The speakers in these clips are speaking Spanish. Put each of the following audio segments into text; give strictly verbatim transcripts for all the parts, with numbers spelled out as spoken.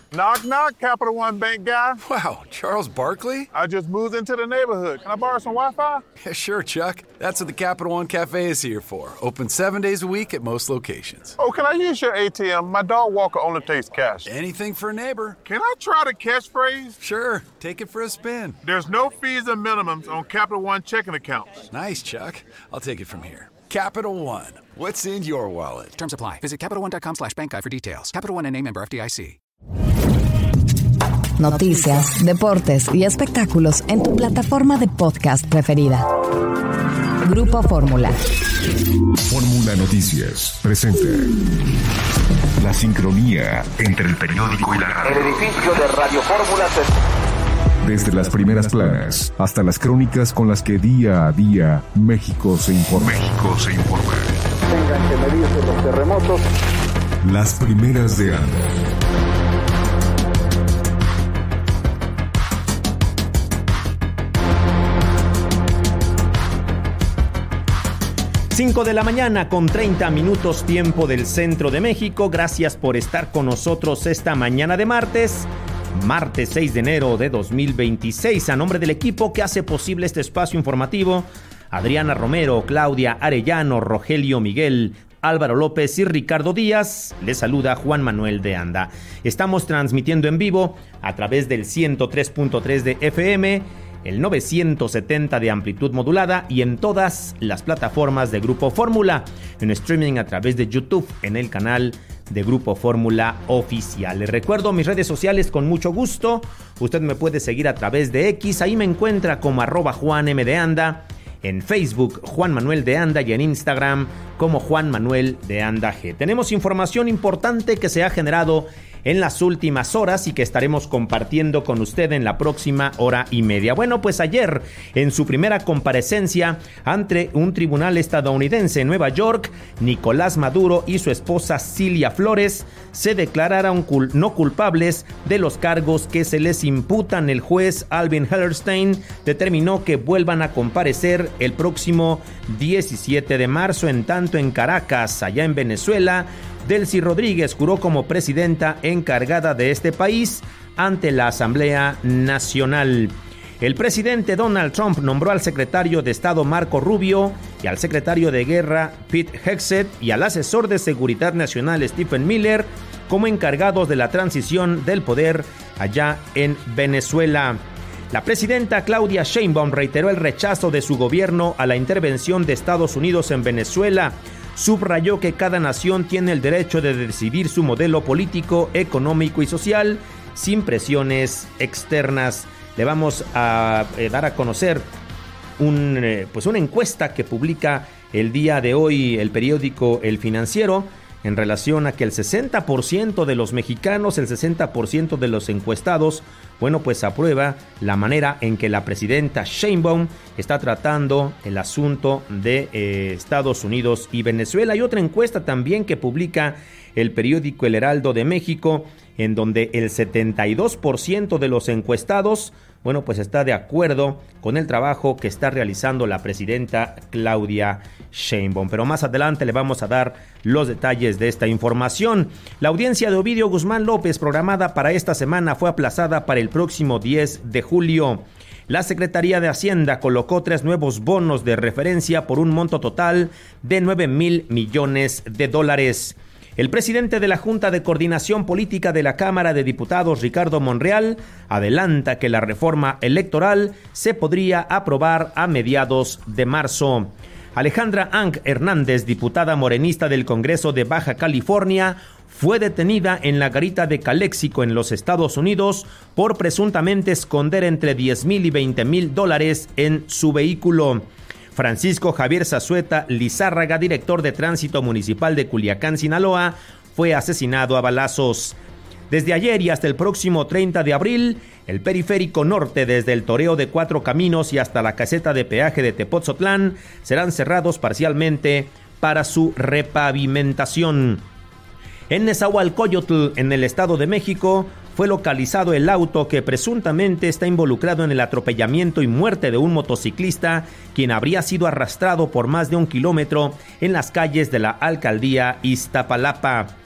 Knock, knock, Capital One Bank guy. Wow, Charles Barkley? I just moved into the neighborhood. Can I borrow some Wi-Fi? Yeah, sure, Chuck. That's what the Capital One Cafe is here for. Open seven days a week at most locations. Oh, can I use your A T M? My dog Walker only takes cash. Anything for a neighbor. Can I try the catchphrase? Sure, take it for a spin. There's no fees and minimums on Capital One checking accounts. Nice, Chuck. I'll take it from here. Capital One. What's in your wallet? Terms apply. Visit CapitalOne.com slash bank guide for details. Capital One N A member F D I C. Noticias, deportes y espectáculos en tu plataforma de podcast preferida. Grupo Fórmula. Fórmula Noticias presenta la sincronía entre el periódico y la radio. El edificio de Radio Fórmula se... Desde las primeras planas hasta las crónicas con las que día a día México se informa. México se informa. Tengan que medirse los terremotos. Las primeras de Anda. cinco de la mañana con treinta minutos tiempo del centro de México. Gracias por estar con nosotros esta mañana de martes. Martes seis de enero de dos mil veintiséis. A nombre del equipo que hace posible este espacio informativo, Adriana Romero, Claudia Arellano, Rogelio Miguel, Álvaro López y Ricardo Díaz, les saluda Juan Manuel de Anda. Estamos transmitiendo en vivo a través del ciento tres punto tres de F M, el novecientos setenta de amplitud modulada y en todas las plataformas de Grupo Fórmula, en streaming a través de YouTube en el canal de Grupo Fórmula Oficial. Les recuerdo mis redes sociales con mucho gusto. Usted me puede seguir a través de X, ahí me encuentra como arroba Juan M de Anda, en Facebook Juan Manuel de Anda y en Instagram como Juan Manuel de Anda G. Tenemos información importante que se ha generado en las últimas horas y que estaremos compartiendo con usted en la próxima hora y media. Bueno, pues ayer, en su primera comparecencia ante un tribunal estadounidense en Nueva York, Nicolás Maduro y su esposa Cilia Flores se declararon cul- no culpables de los cargos que se les imputan. El juez Alvin Hellerstein determinó que vuelvan a comparecer el próximo diecisiete de marzo. En tanto, en Caracas, allá en Venezuela, Delcy Rodríguez juró como presidenta encargada de este país ante la Asamblea Nacional. El presidente Donald Trump nombró al secretario de Estado Marco Rubio y al secretario de Guerra Pete Hegseth y al asesor de Seguridad Nacional Stephen Miller como encargados de la transición del poder allá en Venezuela. La presidenta Claudia Sheinbaum reiteró el rechazo de su gobierno a la intervención de Estados Unidos en Venezuela. Subrayó que cada nación tiene el derecho de decidir su modelo político, económico y social sin presiones externas. Le vamos a eh, dar a conocer un, eh, pues una encuesta que publica el día de hoy el periódico El Financiero en relación a que el sesenta por ciento de los mexicanos, el sesenta por ciento de los encuestados, bueno, pues aprueba la manera en que la presidenta Sheinbaum está tratando el asunto de eh, Estados Unidos y Venezuela. Hay otra encuesta también que publica el periódico El Heraldo de México, en donde el setenta y dos por ciento de los encuestados, bueno, pues está de acuerdo con el trabajo que está realizando la presidenta Claudia Sheinbaum. Pero más adelante le vamos a dar los detalles de esta información. La audiencia de Ovidio Guzmán López, programada para esta semana, fue aplazada para el próximo diez de julio. La Secretaría de Hacienda colocó tres nuevos bonos de referencia por un monto total de nueve mil millones de dólares. El presidente de la Junta de Coordinación Política de la Cámara de Diputados, Ricardo Monreal, adelanta que la reforma electoral se podría aprobar a mediados de marzo. Alejandra Ang Hernández, diputada morenista del Congreso de Baja California, fue detenida en la garita de Calexico en los Estados Unidos por presuntamente esconder entre diez mil y veinte mil dólares en su vehículo. Francisco Javier Zazueta Lizárraga, director de Tránsito Municipal de Culiacán, Sinaloa, fue asesinado a balazos. Desde ayer y hasta el próximo treinta de abril, el periférico norte desde el Toreo de Cuatro Caminos y hasta la caseta de peaje de Tepotzotlán serán cerrados parcialmente para su repavimentación. En Nezahualcóyotl, en el Estado de México, fue localizado el auto que presuntamente está involucrado en el atropellamiento y muerte de un motociclista, quien habría sido arrastrado por más de un kilómetro en las calles de la alcaldía Iztapalapa.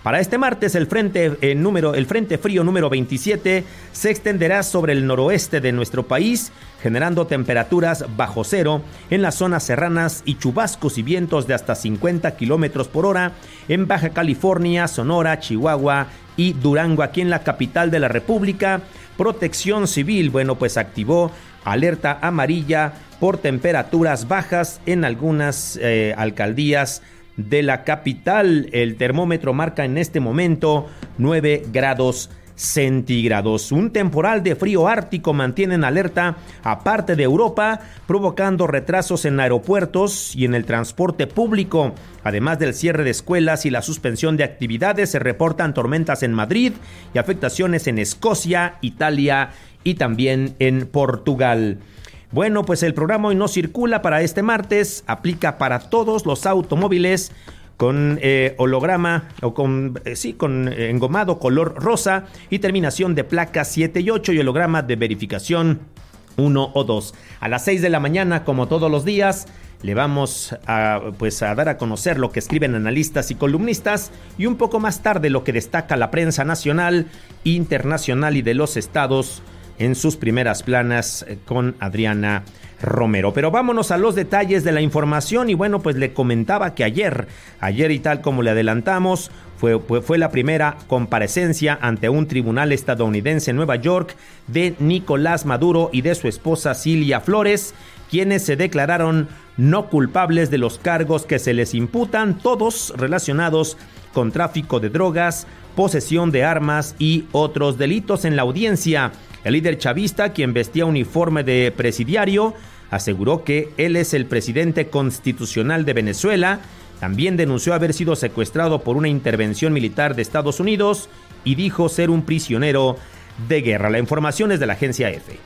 Para este martes, el frente, eh, número, el frente frío número veintisiete se extenderá sobre el noroeste de nuestro país, generando temperaturas bajo cero en las zonas serranas y chubascos y vientos de hasta cincuenta kilómetros por hora en Baja California, Sonora, Chihuahua y Durango. Aquí en la capital de la República, Protección Civil, bueno, pues activó alerta amarilla por temperaturas bajas en algunas eh, alcaldías de la capital. El termómetro marca en este momento nueve grados centígrados. Un temporal de frío ártico mantiene en alerta a parte de Europa, provocando retrasos en aeropuertos y en el transporte público. Además del cierre de escuelas y la suspensión de actividades, se reportan tormentas en Madrid y afectaciones en Escocia, Italia y también en Portugal. Bueno, pues el programa hoy no circula para este martes, aplica para todos los automóviles con eh, holograma o con, eh, sí, con eh, engomado color rosa y terminación de placas siete y ocho y holograma de verificación uno o dos. A las seis de la mañana, como todos los días, le vamos a, pues, a dar a conocer lo que escriben analistas y columnistas y un poco más tarde lo que destaca la prensa nacional, internacional y de los estados en sus primeras planas con Adriana Romero. Pero vámonos a los detalles de la información y bueno, pues le comentaba que ayer, ayer y tal como le adelantamos, fue, fue, fue la primera comparecencia ante un tribunal estadounidense en Nueva York de Nicolás Maduro y de su esposa Cilia Flores, quienes se declararon no culpables de los cargos que se les imputan, todos relacionados con tráfico de drogas, posesión de armas y otros delitos. En la audiencia, el líder chavista, quien vestía uniforme de presidiario, aseguró que él es el presidente constitucional de Venezuela. También denunció haber sido secuestrado por una intervención militar de Estados Unidos y dijo ser un prisionero de guerra. La información es de la agencia EFE.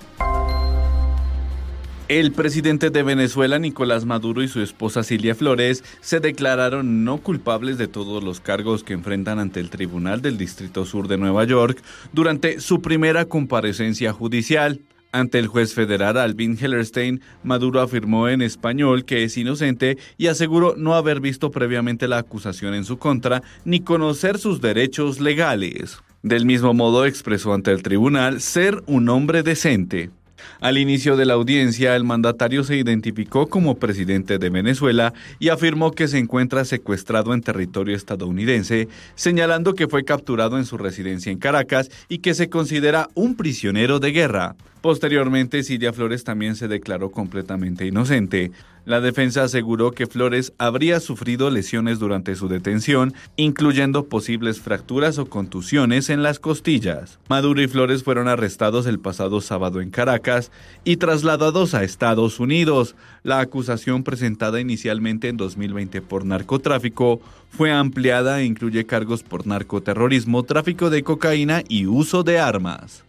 El presidente de Venezuela, Nicolás Maduro, y su esposa Cilia Flores se declararon no culpables de todos los cargos que enfrentan ante el Tribunal del Distrito Sur de Nueva York durante su primera comparecencia judicial. Ante el juez federal Alvin Hellerstein, Maduro afirmó en español que es inocente y aseguró no haber visto previamente la acusación en su contra ni conocer sus derechos legales. Del mismo modo, expresó ante el tribunal ser un hombre decente. Al inicio de la audiencia, el mandatario se identificó como presidente de Venezuela y afirmó que se encuentra secuestrado en territorio estadounidense, señalando que fue capturado en su residencia en Caracas y que se considera un prisionero de guerra. Posteriormente, Cilia Flores también se declaró completamente inocente. La defensa aseguró que Flores habría sufrido lesiones durante su detención, incluyendo posibles fracturas o contusiones en las costillas. Maduro y Flores fueron arrestados el pasado sábado en Caracas y trasladados a Estados Unidos. La acusación, presentada inicialmente en dos mil veinte por narcotráfico, fue ampliada e incluye cargos por narcoterrorismo, tráfico de cocaína y uso de armas.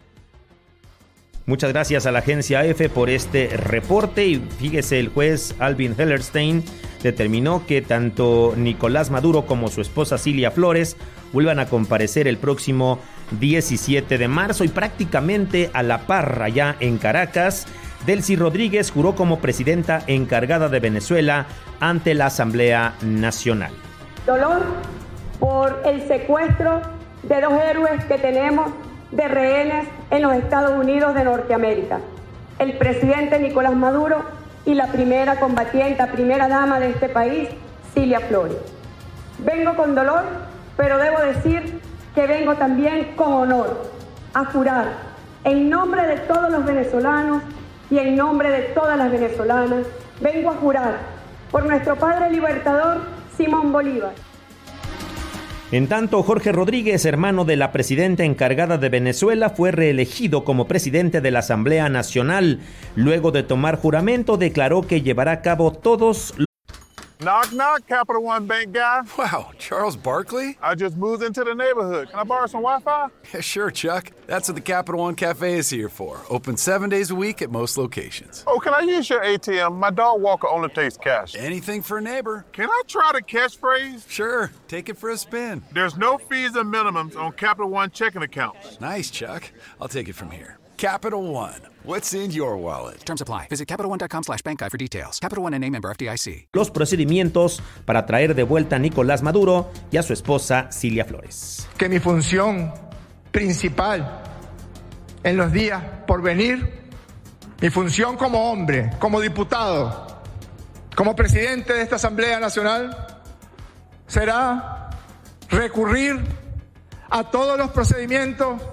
Muchas gracias a la agencia EFE por este reporte y fíjese, el juez Alvin Hellerstein determinó que tanto Nicolás Maduro como su esposa Cilia Flores vuelvan a comparecer el próximo diecisiete de marzo y prácticamente a la par allá en Caracas. Delcy Rodríguez juró como presidenta encargada de Venezuela ante la Asamblea Nacional. Dolor por el secuestro de dos héroes que tenemos de rehenes en los Estados Unidos de Norteamérica, el presidente Nicolás Maduro y la primera combatiente, primera dama de este país, Cilia Flores. Vengo con dolor, pero debo decir que vengo también con honor a jurar en nombre de todos los venezolanos y en nombre de todas las venezolanas, vengo a jurar por nuestro padre libertador Simón Bolívar. En tanto, Jorge Rodríguez, hermano de la presidenta encargada de Venezuela, fue reelegido como presidente de la Asamblea Nacional. Luego de tomar juramento, declaró que llevará a cabo todos los... Knock, knock, Capital One Bank guy. Wow, Charles Barkley? I just moved into the neighborhood. Can I borrow some Wi-Fi? Yeah, sure, Chuck. That's what the Capital One Cafe is here for. Open seven days a week at most locations. Oh, can I use your A T M? My dog walker only takes cash. Anything for a neighbor. Can I try the catchphrase? Sure, take it for a spin. There's no fees and minimums on Capital One checking accounts. Nice, Chuck. I'll take it from here. Capital One. What's in your wallet? Terms apply. Visit CapitalOne.com slash bank guide for details. Capital One N A member F D I C. Los procedimientos para traer de vuelta a Nicolás Maduro y a su esposa Cilia Flores. Que mi función principal en los días por venir, mi función como hombre, como diputado, como presidente de esta Asamblea Nacional, será recurrir a todos los procedimientos,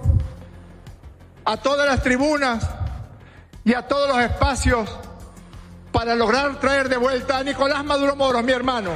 a todas las tribunas y a todos los espacios para lograr traer de vuelta a Nicolás Maduro Moros, mi hermano,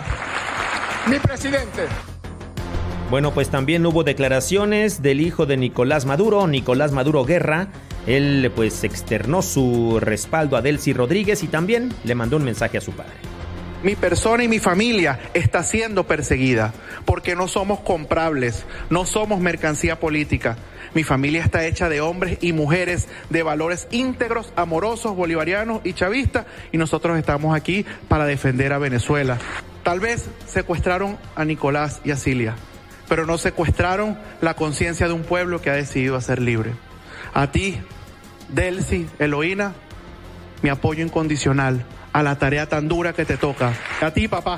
mi presidente. Bueno, pues también hubo declaraciones del hijo de Nicolás Maduro, Nicolás Maduro Guerra. Él pues externó su respaldo a Delcy Rodríguez y también le mandó un mensaje a su padre. Mi persona y mi familia está siendo perseguida porque no somos comprables, no somos mercancía política. Mi familia está hecha de hombres y mujeres de valores íntegros, amorosos, bolivarianos y chavistas, y nosotros estamos aquí para defender a Venezuela. Tal vez secuestraron a Nicolás y a Cilia, pero no secuestraron la conciencia de un pueblo que ha decidido ser libre. A ti, Delcy, Eloína, mi apoyo incondicional a la tarea tan dura que te toca. A ti, papá,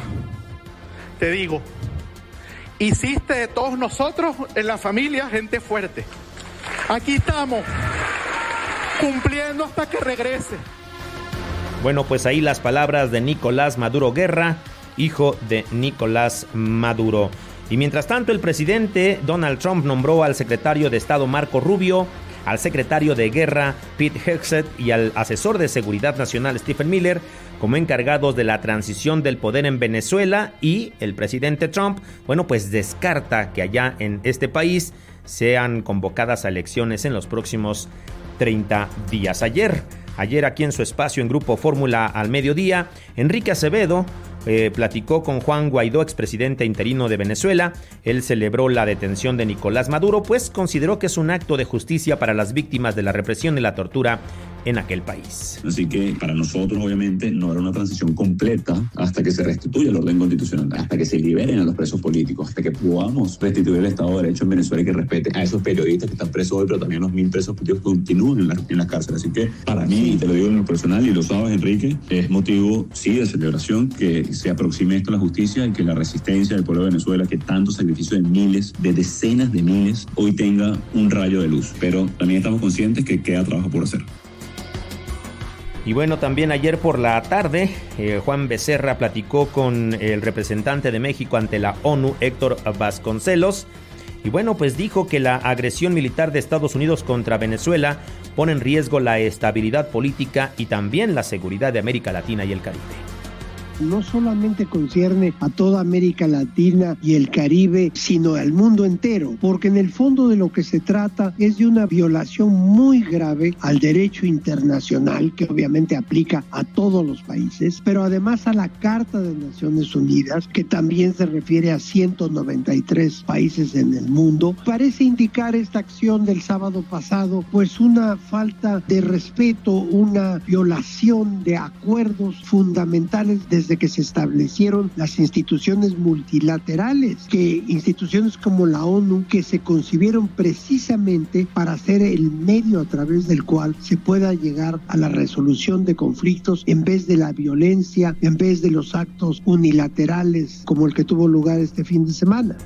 te digo, hiciste de todos nosotros en la familia gente fuerte. Aquí estamos, cumpliendo hasta que regrese. Bueno, pues ahí las palabras de Nicolás Maduro Guerra, hijo de Nicolás Maduro. Y mientras tanto, el presidente Donald Trump nombró al secretario de Estado Marco Rubio, al secretario de Guerra Pete Hegseth y al asesor de Seguridad Nacional Stephen Miller como encargados de la transición del poder en Venezuela, y el presidente Trump, bueno, pues descarta que allá en este país sean convocadas a elecciones en los próximos treinta días. Ayer, ayer aquí en su espacio en Grupo Fórmula al mediodía, Enrique Acevedo Eh, platicó con Juan Guaidó, expresidente interino de Venezuela. Él celebró la detención de Nicolás Maduro, pues consideró que es un acto de justicia para las víctimas de la represión y la tortura en aquel país. Así que para nosotros, obviamente, no era una transición completa hasta que se restituya el orden constitucional, hasta que se liberen a los presos políticos, hasta que podamos restituir el Estado de Derecho en Venezuela y que respete a esos periodistas que están presos hoy, pero también a los mil presos políticos que continúan en la, en la cárcel. Así que para mí, y te lo digo en lo personal, y lo sabes, Enrique, es motivo, sí, de celebración que se aproxime esto a la justicia y que la resistencia del pueblo de Venezuela, que tanto sacrificio de miles, de decenas de miles, hoy tenga un rayo de luz. Pero también estamos conscientes que queda trabajo por hacer. Y bueno, también ayer por la tarde, eh, Juan Becerra platicó con el representante de México ante la ONU, Héctor Vasconcelos. Y bueno, pues dijo que la agresión militar de Estados Unidos contra Venezuela pone en riesgo la estabilidad política y también la seguridad de América Latina y el Caribe. No solamente concierne a toda América Latina y el Caribe, sino al mundo entero, porque en el fondo de lo que se trata es de una violación muy grave al derecho internacional, que obviamente aplica a todos los países, pero además a la Carta de Naciones Unidas, que también se refiere a ciento noventa y tres países en el mundo. Parece indicar esta acción del sábado pasado, pues una falta de respeto, una violación de acuerdos fundamentales de desde que se establecieron las instituciones multilaterales, que instituciones como la ONU, que se concibieron precisamente para ser el medio a través del cual se pueda llegar a la resolución de conflictos en vez de la violencia, en vez de los actos unilaterales como el que tuvo lugar este fin de semana.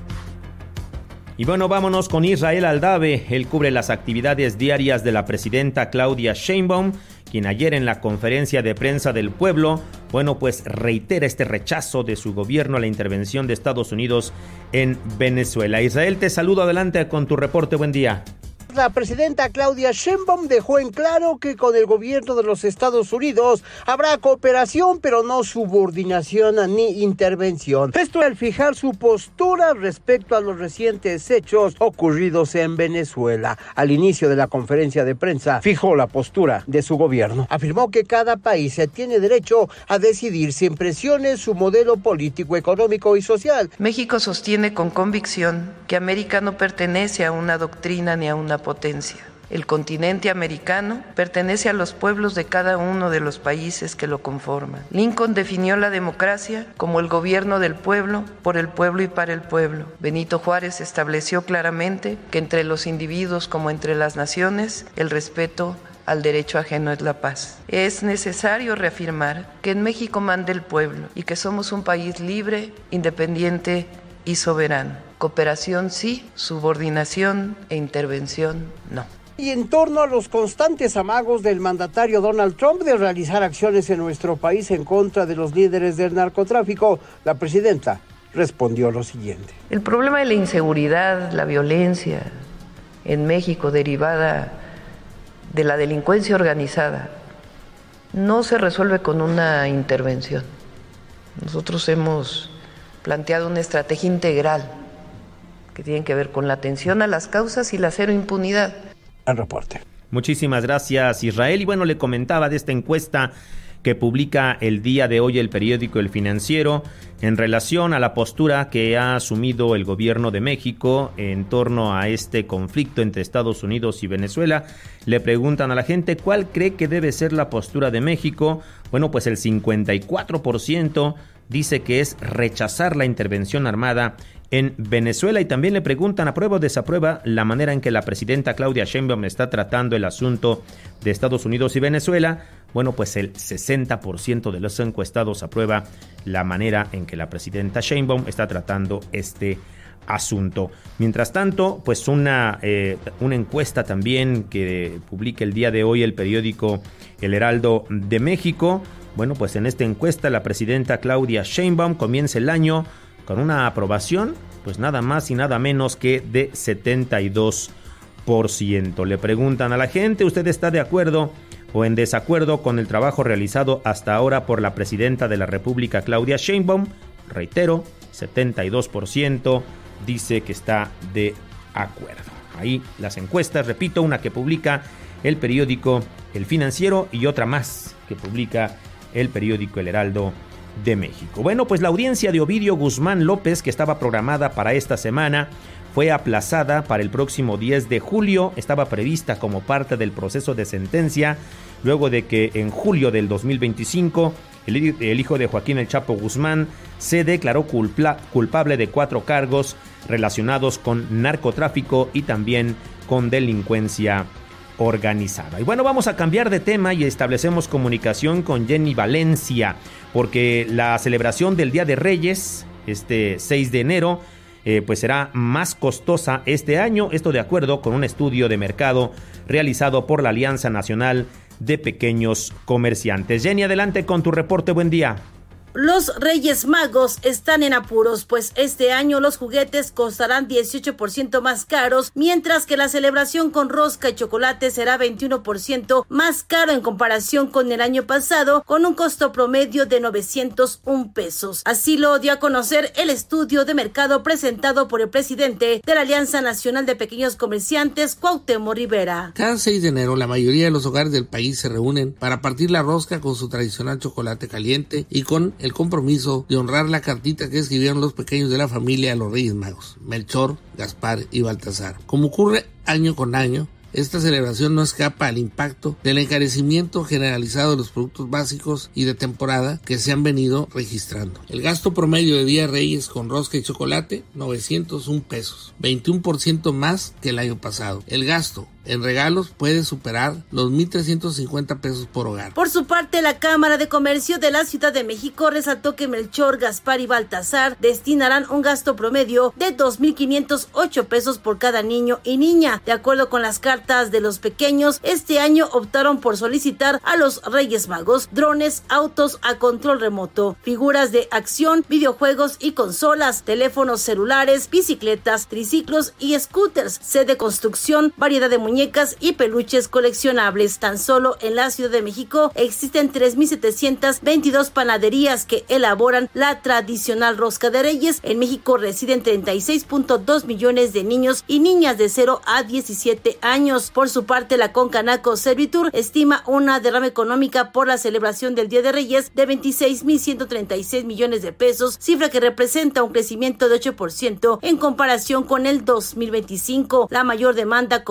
Y bueno, vámonos con Israel Aldave. Él cubre las actividades diarias de la presidenta Claudia Sheinbaum, quien ayer en la conferencia de prensa del pueblo, bueno, pues reitera este rechazo de su gobierno a la intervención de Estados Unidos en Venezuela. Israel, te saludo, adelante con tu reporte, buen día. La presidenta Claudia Sheinbaum dejó en claro que con el gobierno de los Estados Unidos habrá cooperación, pero no subordinación ni intervención. Esto al fijar su postura respecto a los recientes hechos ocurridos en Venezuela. Al inicio de la conferencia de prensa, fijó la postura de su gobierno. Afirmó que cada país tiene derecho a decidir sin presiones su modelo político, económico y social. México sostiene con convicción que América no pertenece a una doctrina ni a una potencia. El continente americano pertenece a los pueblos de cada uno de los países que lo conforman. Lincoln definió la democracia como el gobierno del pueblo, por el pueblo y para el pueblo. Benito Juárez estableció claramente que entre los individuos como entre las naciones, el respeto al derecho ajeno es la paz. Es necesario reafirmar que en México manda el pueblo y que somos un país libre, independiente y soberano. Cooperación sí, subordinación e intervención no. Y en torno a los constantes amagos del mandatario Donald Trump de realizar acciones en nuestro país en contra de los líderes del narcotráfico, la presidenta respondió lo siguiente. El problema de la inseguridad, la violencia en México derivada de la delincuencia organizada no se resuelve con una intervención. Nosotros hemos planteado una estrategia integral que tiene que ver con la atención a las causas y la cero impunidad. El reporte. Muchísimas gracias, Israel. Y bueno, le comentaba de esta encuesta que publica el día de hoy el periódico El Financiero en relación a la postura que ha asumido el gobierno de México en torno a este conflicto entre Estados Unidos y Venezuela. Le preguntan a la gente cuál cree que debe ser la postura de México. Bueno, pues el cincuenta y cuatro por ciento dice que es rechazar la intervención armada en Venezuela, y también le preguntan aprueba o desaprueba la manera en que la presidenta Claudia Sheinbaum está tratando el asunto de Estados Unidos y Venezuela. Bueno, pues el sesenta por ciento de los encuestados aprueba la manera en que la presidenta Sheinbaum está tratando este asunto. Mientras tanto, pues una, eh, una encuesta también que publica el día de hoy el periódico El Heraldo de México. Bueno, pues en esta encuesta la presidenta Claudia Sheinbaum comienza el año con una aprobación, pues nada más y nada menos que de setenta y dos por ciento. Le preguntan a la gente, ¿usted está de acuerdo o en desacuerdo con el trabajo realizado hasta ahora por la presidenta de la República, Claudia Sheinbaum? Reitero, setenta y dos por ciento dice que está de acuerdo. Ahí las encuestas, repito, una que publica el periódico El Financiero y otra más que publica el periódico El Heraldo de México. Bueno, pues la audiencia de Ovidio Guzmán López, que estaba programada para esta semana, fue aplazada para el próximo diez de julio. Estaba prevista como parte del proceso de sentencia, luego de que en julio del dos mil veinticinco el, el hijo de Joaquín El Chapo Guzmán se declaró culpa, culpable de cuatro cargos relacionados con narcotráfico y también con delincuencia organizada. Y bueno, vamos a cambiar de tema y establecemos comunicación con Jenny Valencia, porque la celebración del Día de Reyes, este seis de enero, eh, pues será más costosa este año, esto de acuerdo con un estudio de mercado realizado por la Alianza Nacional de Pequeños Comerciantes. Jenny, adelante con tu reporte, buen día. Los Reyes Magos están en apuros, pues este año los juguetes costarán dieciocho por ciento más caros, mientras que la celebración con rosca y chocolate será veintiuno por ciento más caro en comparación con el año pasado, con un costo promedio de novecientos un pesos. Así lo dio a conocer el estudio de mercado presentado por el presidente de la Alianza Nacional de Pequeños Comerciantes, Cuauhtémoc Rivera. Cada seis de enero la mayoría de los hogares del país se reúnen para partir la rosca con su tradicional chocolate caliente y con el compromiso de honrar la cartita que escribieron los pequeños de la familia a los Reyes Magos, Melchor, Gaspar y Baltasar. Como ocurre año con año, esta celebración no escapa al impacto del encarecimiento generalizado de los productos básicos y de temporada que se han venido registrando. El gasto promedio de Día de Reyes con rosca y chocolate, novecientos un pesos, veintiuno por ciento más que el año pasado. El gasto en regalos puede superar los mil trescientos cincuenta pesos por hogar. Por su parte, la Cámara de Comercio de la Ciudad de México resaltó que Melchor, Gaspar y Baltasar destinarán un gasto promedio de dos mil quinientos ocho pesos por cada niño y niña. De acuerdo con las cartas de los pequeños, este año optaron por solicitar a los Reyes Magos drones, autos a control remoto, figuras de acción, videojuegos y consolas, teléfonos celulares, bicicletas, triciclos y scooters, set de construcción, variedad de muñecas y peluches coleccionables. Tan solo en la Ciudad de México existen tres mil setecientas veintidós panaderías que elaboran la tradicional rosca de Reyes. En México residen treinta y seis punto dos millones de niños y niñas de cero a diecisiete años. Por su parte, la Concanaco Servitur estima una derrama económica por la celebración del Día de Reyes de veintiséis mil ciento treinta y seis millones de pesos, cifra que representa un crecimiento de ocho por ciento en comparación con el dos mil veinticinco. La mayor demanda comercial se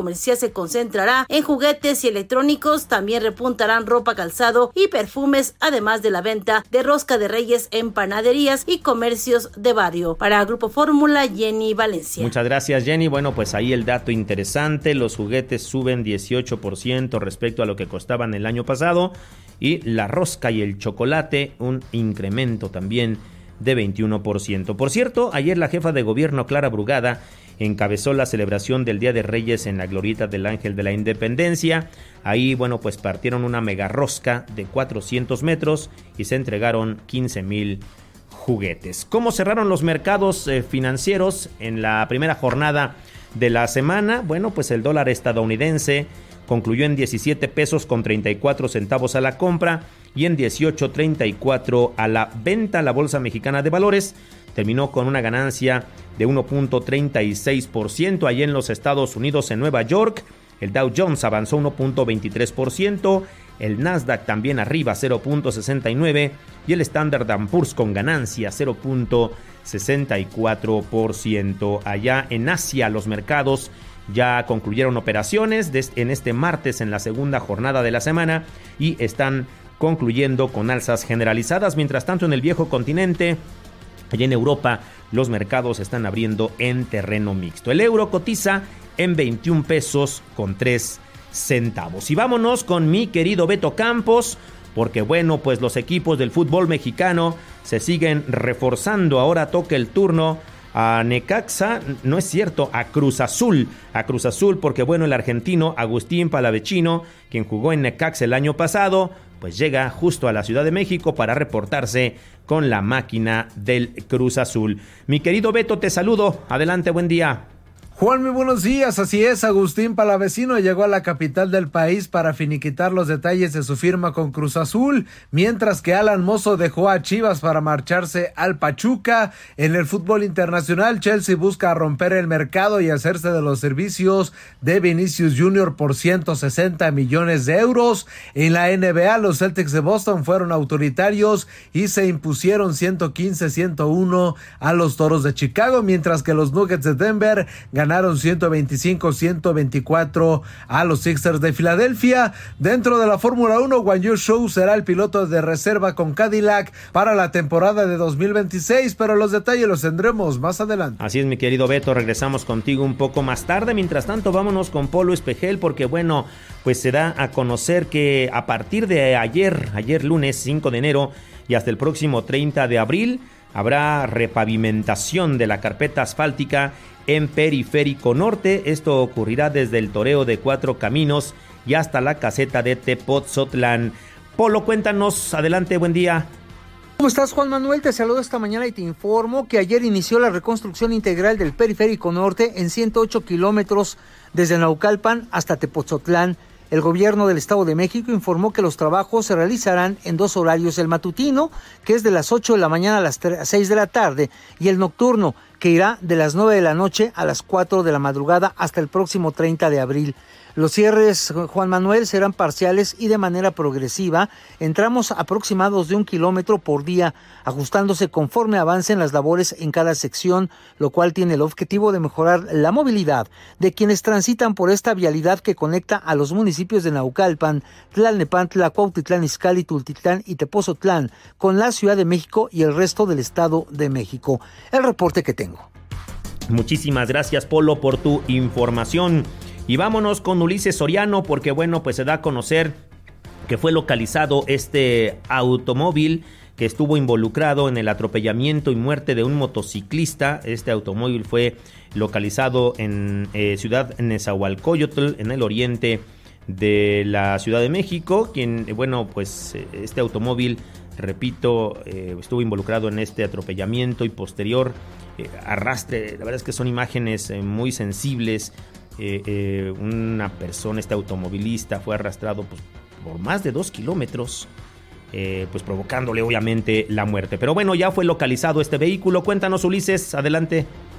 se concentrará en juguetes y electrónicos. También repuntarán ropa, calzado y perfumes, además de la venta de rosca de reyes en panaderías y comercios de barrio. Para Grupo Fórmula, Jenny Valencia. Muchas gracias, Jenny. Bueno, pues ahí el dato interesante. Los juguetes suben dieciocho por ciento respecto a lo que costaban el año pasado y la rosca y el chocolate un incremento también de veintiuno por ciento. Por cierto, ayer la jefa de gobierno Clara Brugada encabezó la celebración del Día de Reyes en la glorieta del Ángel de la Independencia. Ahí, bueno, pues partieron una mega rosca de cuatrocientos metros y se entregaron quince mil juguetes. ¿Cómo cerraron los mercados eh, financieros en la primera jornada de la semana? Bueno, pues el dólar estadounidense concluyó en diecisiete pesos con treinta y cuatro centavos a la compra y en dieciocho treinta y cuatro a la venta. La Bolsa Mexicana de Valores terminó con una ganancia de uno punto treinta y seis por ciento. Allí en los Estados Unidos, en Nueva York, el Dow Jones avanzó uno punto veintitrés por ciento, el Nasdaq también arriba cero punto sesenta y nueve por ciento y el Standard and Poor's con ganancia cero punto sesenta y cuatro por ciento. Allá en Asia, los mercados ya concluyeron operaciones en este martes en la segunda jornada de la semana y están concluyendo con alzas generalizadas. Mientras tanto, en el viejo continente, allá en Europa, los mercados están abriendo en terreno mixto. El euro cotiza en veintiún pesos con tres centavos. Y vámonos con mi querido Beto Campos, porque bueno, pues los equipos del fútbol mexicano se siguen reforzando. Ahora toca el turno a Necaxa, no es cierto, a Cruz Azul, a Cruz Azul, porque bueno, el argentino Agustín Palavecino, quien jugó en Necaxa el año pasado, pues llega justo a la Ciudad de México para reportarse con la máquina del Cruz Azul. Mi querido Beto, te saludo, adelante, buen día. Juan, muy buenos días. Así es, Agustín Palavecino llegó a la capital del país para finiquitar los detalles de su firma con Cruz Azul, mientras que Alan Mozo dejó a Chivas para marcharse al Pachuca. En el fútbol internacional, Chelsea busca romper el mercado y hacerse de los servicios de Vinicius Junior por ciento sesenta millones de euros. En la N B A, los Celtics de Boston fueron autoritarios y se impusieron ciento quince a ciento uno a los Toros de Chicago, mientras que los Nuggets de Denver ganaron Ganaron ciento veinticinco a ciento veinticuatro a los Sixers de Filadelfia. Dentro de la Fórmula uno, Guan Yu Zhou será el piloto de reserva con Cadillac para la temporada de dos mil veintiséis, pero los detalles los tendremos más adelante. Así es, mi querido Beto, regresamos contigo un poco más tarde. Mientras tanto, vámonos con Polo Espejel, porque bueno, pues se da a conocer que a partir de ayer, ayer lunes cinco de enero y hasta el próximo treinta de abril, habrá repavimentación de la carpeta asfáltica en Periférico Norte. Esto ocurrirá desde el Toreo de Cuatro Caminos y hasta la caseta de Tepotzotlán. Polo, cuéntanos, adelante, buen día. ¿Cómo estás, Juan Manuel? Te saludo esta mañana y te informo que ayer inició la reconstrucción integral del Periférico Norte en ciento ocho kilómetros desde Naucalpan hasta Tepotzotlán. El gobierno del Estado de México informó que los trabajos se realizarán en dos horarios: el matutino, que es de las ocho de la mañana a las seis de la tarde, y el nocturno, que irá de las nueve de la noche a las cuatro de la madrugada hasta el próximo treinta de abril. Los cierres, Juan Manuel, serán parciales y de manera progresiva, en tramos aproximados de un kilómetro por día, ajustándose conforme avancen las labores en cada sección, lo cual tiene el objetivo de mejorar la movilidad de quienes transitan por esta vialidad que conecta a los municipios de Naucalpan, Tlalnepantla, Cuautitlán Izcalli, Tultitlán y Tepozotlán con la Ciudad de México y el resto del Estado de México. El reporte que tengo. Muchísimas gracias, Polo, por tu información. Y vámonos con Ulises Soriano, porque bueno, pues se da a conocer que fue localizado este automóvil que estuvo involucrado en el atropellamiento y muerte de un motociclista. Este automóvil fue localizado en eh, Ciudad Nezahualcóyotl, en el oriente de la Ciudad de México, quien, bueno, pues este automóvil, repito, eh, estuvo involucrado en este atropellamiento y posterior eh, arrastre. La verdad es que son imágenes eh, muy sensibles. Eh, eh, una persona, este automovilista, fue arrastrado pues, por más de dos kilómetros, eh, pues provocándole obviamente la muerte. Pero bueno, ya fue localizado este vehículo. Cuéntanos, Ulises, adelante.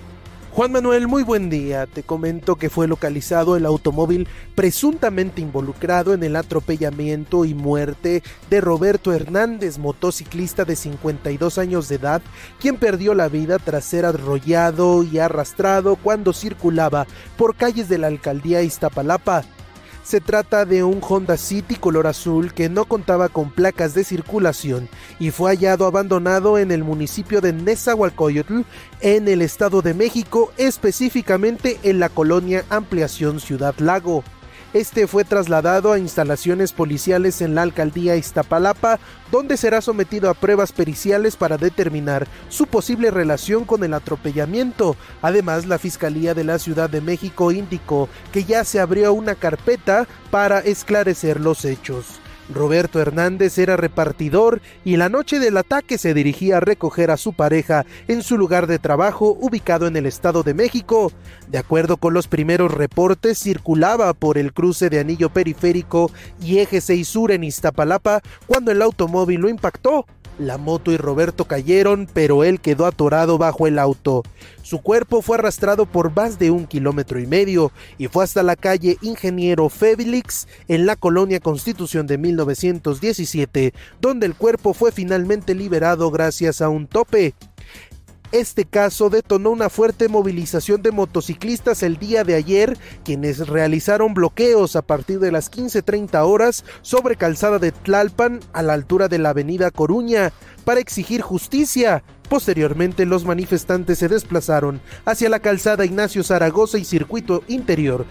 Juan Manuel, muy buen día. Te comento que fue localizado el automóvil presuntamente involucrado en el atropellamiento y muerte de Roberto Hernández, motociclista de cincuenta y dos años de edad, quien perdió la vida tras ser arrollado y arrastrado cuando circulaba por calles de la alcaldía Iztapalapa. Se trata de un Honda City color azul que no contaba con placas de circulación y fue hallado abandonado en el municipio de Nezahualcóyotl, en el Estado de México, específicamente en la colonia Ampliación Ciudad Lago. Este fue trasladado a instalaciones policiales en la alcaldía Iztapalapa, donde será sometido a pruebas periciales para determinar su posible relación con el atropellamiento. Además, la Fiscalía de la Ciudad de México indicó que ya se abrió una carpeta para esclarecer los hechos. Roberto Hernández era repartidor y la noche del ataque se dirigía a recoger a su pareja en su lugar de trabajo ubicado en el Estado de México. De acuerdo con los primeros reportes, circulaba por el cruce de Anillo Periférico y Eje seis Sur en Iztapalapa cuando el automóvil lo impactó. La moto y Roberto cayeron, pero él quedó atorado bajo el auto. Su cuerpo fue arrastrado por más de un kilómetro y medio y fue hasta la calle Ingeniero Félix en la colonia Constitución de mil novecientos diecisiete, donde el cuerpo fue finalmente liberado gracias a un tope. Este caso detonó una fuerte movilización de motociclistas el día de ayer, quienes realizaron bloqueos a partir de las quince treinta horas sobre Calzada de Tlalpan a la altura de la avenida Coruña para exigir justicia. Posteriormente, los manifestantes se desplazaron hacia la calzada Ignacio Zaragoza y Circuito Interior.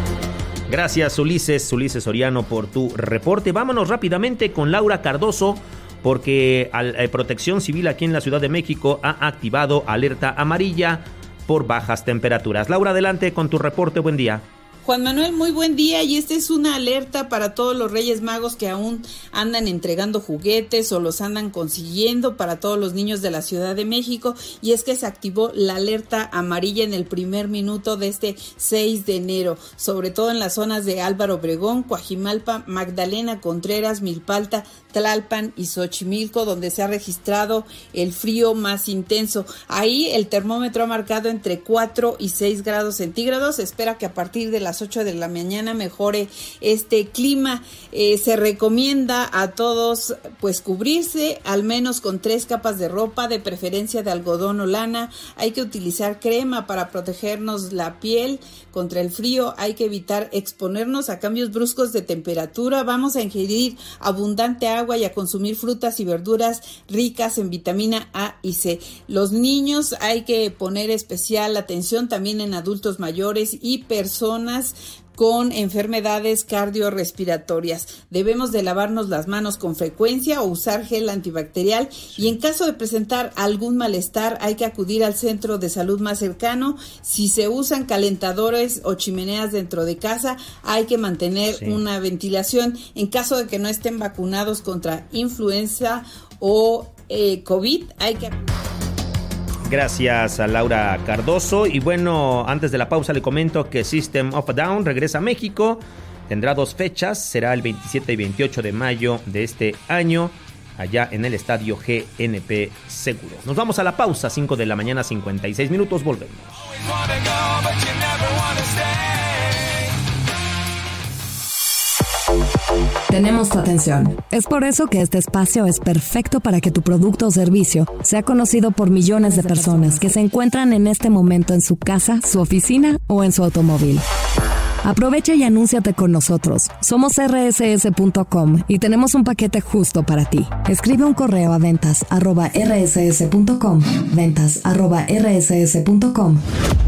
Gracias, Ulises, Ulises Soriano, por tu reporte. Vámonos rápidamente con Laura Cardoso, porque eh, Protección Civil aquí en la Ciudad de México ha activado alerta amarilla por bajas temperaturas. Laura, adelante con tu reporte. Buen día. Juan Manuel, muy buen día, y esta es una alerta para todos los Reyes Magos que aún andan entregando juguetes o los andan consiguiendo para todos los niños de la Ciudad de México, y es que se activó la alerta amarilla en el primer minuto de este seis de enero, sobre todo en las zonas de Álvaro Obregón, Coajimalpa, Magdalena Contreras, Milpalta, Tlalpan y Xochimilco, donde se ha registrado el frío más intenso. Ahí el termómetro ha marcado entre cuatro y seis grados centígrados. Se espera que a partir de las ocho de la mañana mejore este clima. Eh, se recomienda a todos pues cubrirse al menos con tres capas de ropa, de preferencia de algodón o lana. Hay que utilizar crema para protegernos la piel contra el frío. Hay que evitar exponernos a cambios bruscos de temperatura. Vamos a ingerir abundante agua y a consumir frutas y verduras ricas en vitamina A y C. Los niños hay que poner especial atención, también en adultos mayores y personas con enfermedades cardiorrespiratorias. Debemos de lavarnos las manos con frecuencia o usar gel antibacterial, y en caso de presentar algún malestar hay que acudir al centro de salud más cercano. Si se usan calentadores o chimeneas dentro de casa, hay que mantener sí. una ventilación. En caso de que no estén vacunados contra influenza o eh, COVID, hay que... Gracias a Laura Cardoso. Y bueno, antes de la pausa le comento que System of a Down regresa a México. Tendrá dos fechas, será el veintisiete y veintiocho de mayo de este año, allá en el estadio G N P Seguro. Nos vamos a la pausa, cinco de la mañana, cincuenta y seis minutos, volvemos. Tenemos tu atención. Es por eso que este espacio es perfecto para que tu producto o servicio sea conocido por millones de personas que se encuentran en este momento en su casa, su oficina o en su automóvil. Aprovecha y anúnciate con nosotros. Somos erre ese ese punto com y tenemos un paquete justo para ti. Escribe un correo a ventas arroba erre ese ese punto com, ventas arroba erre ese ese punto com,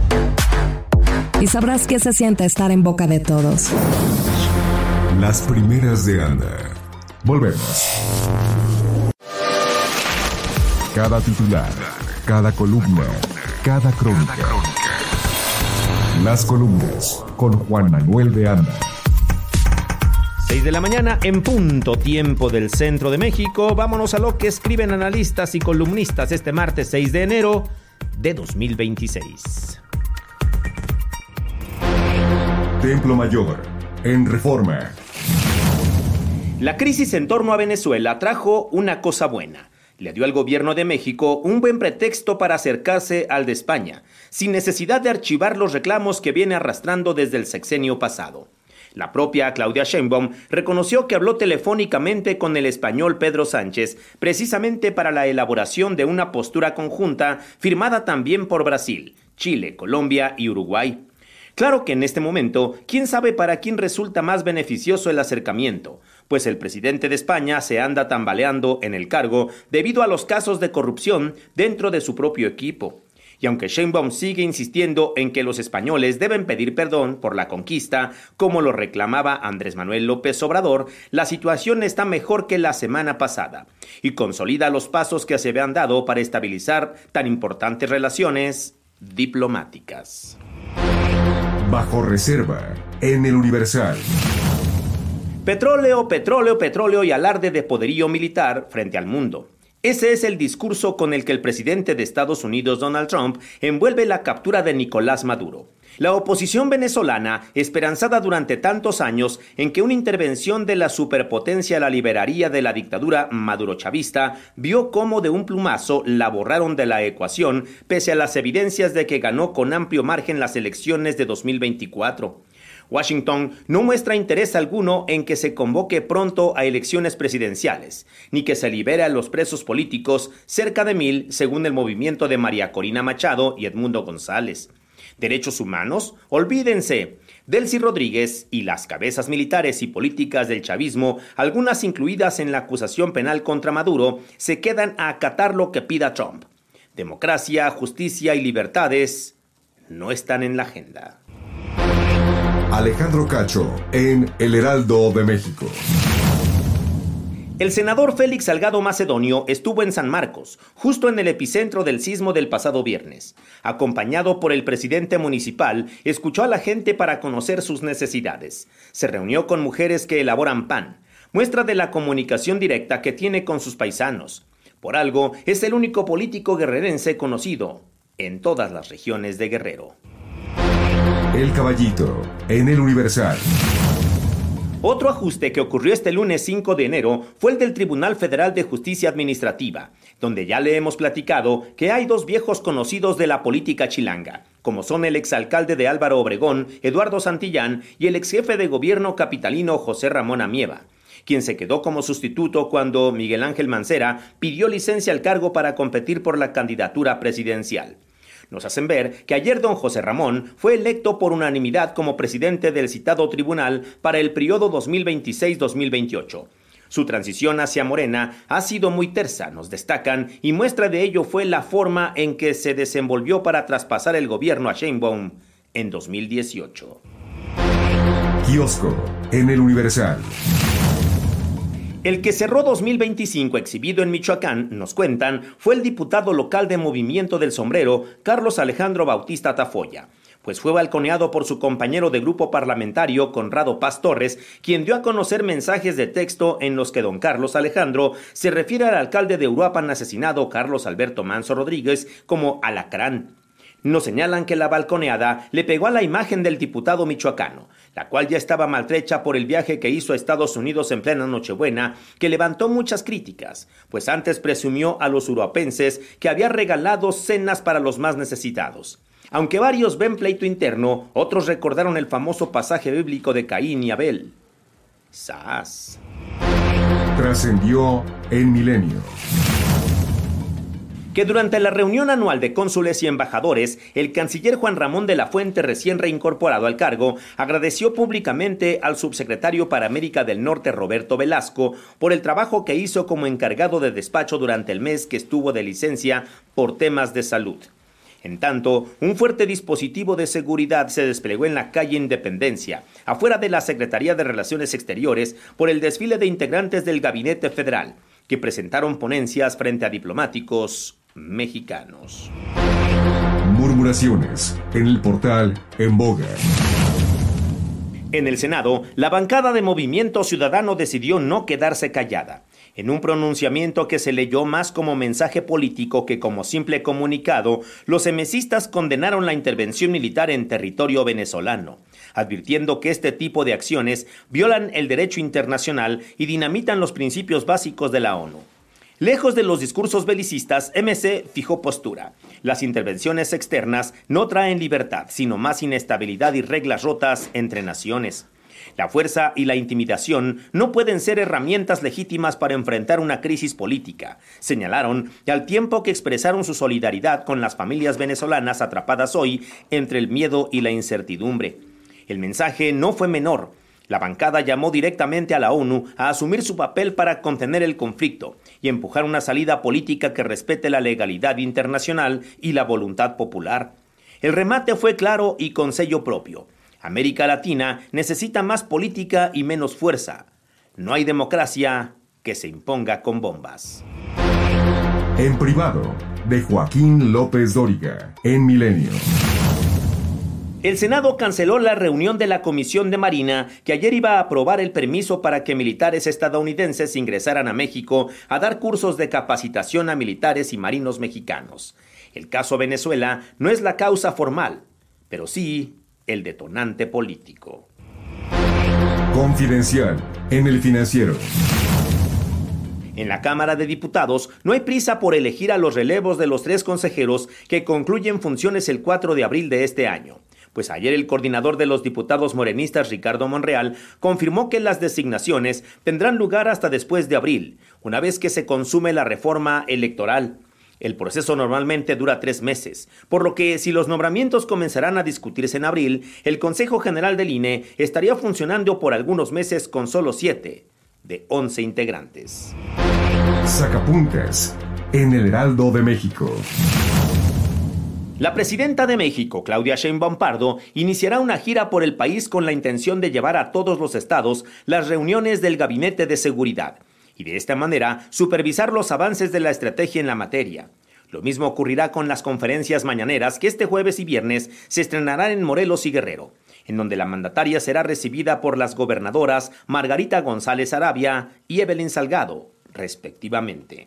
y sabrás qué se siente estar en boca de todos. Las primeras de Anda. Volvemos. Cada titular, cada columna, cada crónica. Las columnas con Juan Manuel de Anda. seis de la mañana en punto, tiempo del centro de México. Vámonos a lo que escriben analistas y columnistas este martes seis de enero de dos mil veintiséis. Templo Mayor, en Reforma. La crisis en torno a Venezuela trajo una cosa buena, Le dio al gobierno de México un buen pretexto para acercarse al de España, sin necesidad de archivar los reclamos que viene arrastrando desde el sexenio pasado. La propia Claudia Sheinbaum reconoció que habló telefónicamente con el español Pedro Sánchez, precisamente para la elaboración de una postura conjunta firmada también por Brasil, Chile, Colombia y Uruguay. Claro que en este momento, quién sabe para quién resulta más beneficioso el acercamiento, pues el presidente de España se anda tambaleando en el cargo debido a los casos de corrupción dentro de su propio equipo. Y aunque Sheinbaum sigue insistiendo en que los españoles deben pedir perdón por la conquista, como lo reclamaba Andrés Manuel López Obrador, la situación está mejor que la semana pasada y consolida los pasos que se habían dado para estabilizar tan importantes relaciones diplomáticas. Bajo reserva, en el Universal. Petróleo, petróleo, petróleo y alarde de poderío militar frente al mundo. Ese es el discurso con el que el presidente de Estados Unidos, Donald Trump, envuelve la captura de Nicolás Maduro. La oposición venezolana, esperanzada durante tantos años en que una intervención de la superpotencia la liberaría de la dictadura madurochavista, vio cómo de un plumazo la borraron de la ecuación, pese a las evidencias de que ganó con amplio margen las elecciones de dos mil veinticuatro. Washington no muestra interés alguno en que se convoque pronto a elecciones presidenciales, ni que se libere a los presos políticos, cerca de mil, según el movimiento de María Corina Machado y Edmundo González. ¿Derechos humanos? Olvídense. Delcy Rodríguez y las cabezas militares y políticas del chavismo, algunas incluidas en la acusación penal contra Maduro, se quedan a acatar lo que pida Trump. Democracia, justicia y libertades no están en la agenda. Alejandro Cacho, en El Heraldo de México. El senador Félix Salgado Macedonio estuvo en San Marcos, justo en el epicentro del sismo del pasado viernes. Acompañado por el presidente municipal, escuchó a la gente para conocer sus necesidades. Se reunió con mujeres que elaboran pan, muestra de la comunicación directa que tiene con sus paisanos. Por algo, es el único político guerrerense conocido en todas las regiones de Guerrero. El Caballito, en el Universal. Otro ajuste que ocurrió este lunes cinco de enero fue el del Tribunal Federal de Justicia Administrativa, donde ya le hemos platicado que hay dos viejos conocidos de la política chilanga, como son el exalcalde de Álvaro Obregón, Eduardo Santillán, y el exjefe de gobierno capitalino José Ramón Amieva, quien se quedó como sustituto cuando Miguel Ángel Mancera pidió licencia al cargo para competir por la candidatura presidencial. Nos hacen ver que ayer don José Ramón fue electo por unanimidad como presidente del citado tribunal para el periodo dos mil veintiséis a dos mil veintiocho. Su transición hacia Morena ha sido muy tersa, nos destacan, y muestra de ello fue la forma en que se desenvolvió para traspasar el gobierno a Sheinbaum en dos mil dieciocho. Kiosco, en el Universal. El que cerró dos mil veinticinco exhibido en Michoacán, nos cuentan, fue el diputado local de Movimiento del Sombrero, Carlos Alejandro Bautista Tafoya, pues fue balconeado por su compañero de grupo parlamentario, Conrado Paz Torres, quien dio a conocer mensajes de texto en los que don Carlos Alejandro se refiere al alcalde de Uruapan asesinado, Carlos Alberto Manso Rodríguez, como alacrán. Nos señalan que la balconeada le pegó a la imagen del diputado michoacano, la cual ya estaba maltrecha por el viaje que hizo a Estados Unidos en plena Nochebuena, que levantó muchas críticas, pues antes presumió a los uruapenses que había regalado cenas para los más necesitados. Aunque varios ven pleito interno, otros recordaron el famoso pasaje bíblico de Caín y Abel. ¡Sas! Trascendió en Milenio. Que durante la reunión anual de cónsules y embajadores, el canciller Juan Ramón de la Fuente, recién reincorporado al cargo, agradeció públicamente al subsecretario para América del Norte, Roberto Velasco, por el trabajo que hizo como encargado de despacho durante el mes que estuvo de licencia por temas de salud. En tanto, un fuerte dispositivo de seguridad se desplegó en la calle Independencia, afuera de la Secretaría de Relaciones Exteriores, por el desfile de integrantes del Gabinete Federal, que presentaron ponencias frente a diplomáticos mexicanos. Murmuraciones en el portal En Boga. En el Senado, la bancada de Movimiento Ciudadano decidió no quedarse callada. En un pronunciamiento que se leyó más como mensaje político que como simple comunicado, los emesistas condenaron la intervención militar en territorio venezolano, advirtiendo que este tipo de acciones violan el derecho internacional y dinamitan los principios básicos de la ONU. Lejos de los discursos belicistas, M C fijó postura. Las intervenciones externas no traen libertad, sino más inestabilidad y reglas rotas entre naciones. La fuerza y la intimidación no pueden ser herramientas legítimas para enfrentar una crisis política, señalaron, al tiempo que expresaron su solidaridad con las familias venezolanas atrapadas hoy entre el miedo y la incertidumbre. El mensaje no fue menor. La bancada llamó directamente a la ONU a asumir su papel para contener el conflicto y empujar una salida política que respete la legalidad internacional y la voluntad popular. El remate fue claro y con sello propio. América Latina necesita más política y menos fuerza. No hay democracia que se imponga con bombas. En privado, de Joaquín López Dóriga, en Milenio. El Senado canceló la reunión de la Comisión de Marina que ayer iba a aprobar el permiso para que militares estadounidenses ingresaran a México a dar cursos de capacitación a militares y marinos mexicanos. El caso Venezuela no es la causa formal, pero sí el detonante político. Confidencial, en El Financiero. En la Cámara de Diputados no hay prisa por elegir a los relevos de los tres consejeros que concluyen funciones el cuatro de abril de este año. Pues ayer el coordinador de los diputados morenistas, Ricardo Monreal, confirmó que las designaciones tendrán lugar hasta después de abril, una vez que se consume la reforma electoral. El proceso normalmente dura tres meses, por lo que si los nombramientos comenzarán a discutirse en abril, el Consejo General del I N E estaría funcionando por algunos meses con solo siete de once integrantes. Sacapuntas, en el Heraldo de México. La presidenta de México, Claudia Sheinbaum Pardo, iniciará una gira por el país con la intención de llevar a todos los estados las reuniones del Gabinete de Seguridad y de esta manera supervisar los avances de la estrategia en la materia. Lo mismo ocurrirá con las conferencias mañaneras que este jueves y viernes se estrenarán en Morelos y Guerrero, en donde la mandataria será recibida por las gobernadoras Margarita González Arabia y Evelyn Salgado, respectivamente.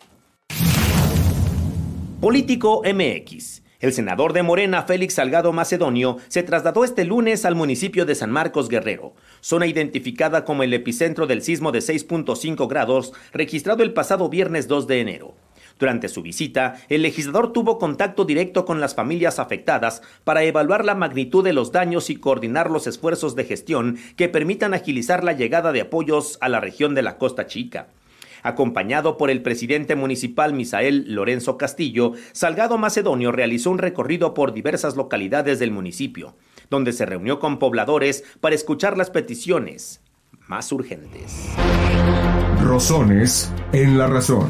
Político M X. El senador de Morena, Félix Salgado Macedonio, se trasladó este lunes al municipio de San Marcos, Guerrero, zona identificada como el epicentro del sismo de seis punto cinco grados, registrado el pasado viernes dos de enero. Durante su visita, el legislador tuvo contacto directo con las familias afectadas para evaluar la magnitud de los daños y coordinar los esfuerzos de gestión que permitan agilizar la llegada de apoyos a la región de la Costa Chica. Acompañado por el presidente municipal Misael Lorenzo Castillo, Salgado Macedonio realizó un recorrido por diversas localidades del municipio, donde se reunió con pobladores para escuchar las peticiones más urgentes. Rosones en la razón.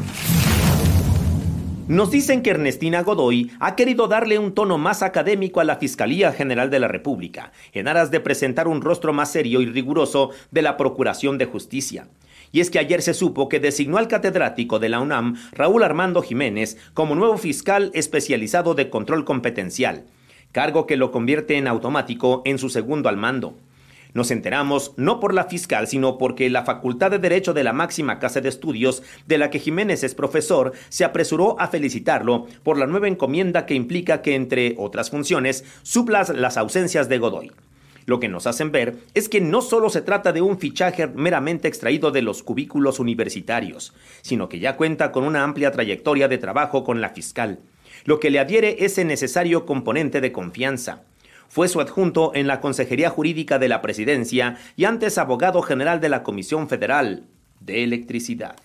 Nos dicen que Ernestina Godoy ha querido darle un tono más académico a la Fiscalía General de la República, en aras de presentar un rostro más serio y riguroso de la Procuración de Justicia. Y es que ayer se supo que designó al catedrático de la UNAM, Raúl Armando Jiménez, como nuevo fiscal especializado de control competencial, cargo que lo convierte en automático en su segundo al mando. Nos enteramos no por la fiscal, sino porque la Facultad de Derecho de la máxima casa de estudios, de la que Jiménez es profesor, se apresuró a felicitarlo por la nueva encomienda que implica que, entre otras funciones, supla las ausencias de Godoy. Lo que nos hacen ver es que no solo se trata de un fichaje meramente extraído de los cubículos universitarios, sino que ya cuenta con una amplia trayectoria de trabajo con la fiscal, lo que le adhiere ese necesario componente de confianza. Fue su adjunto en la Consejería Jurídica de la Presidencia y antes abogado general de la Comisión Federal de Electricidad.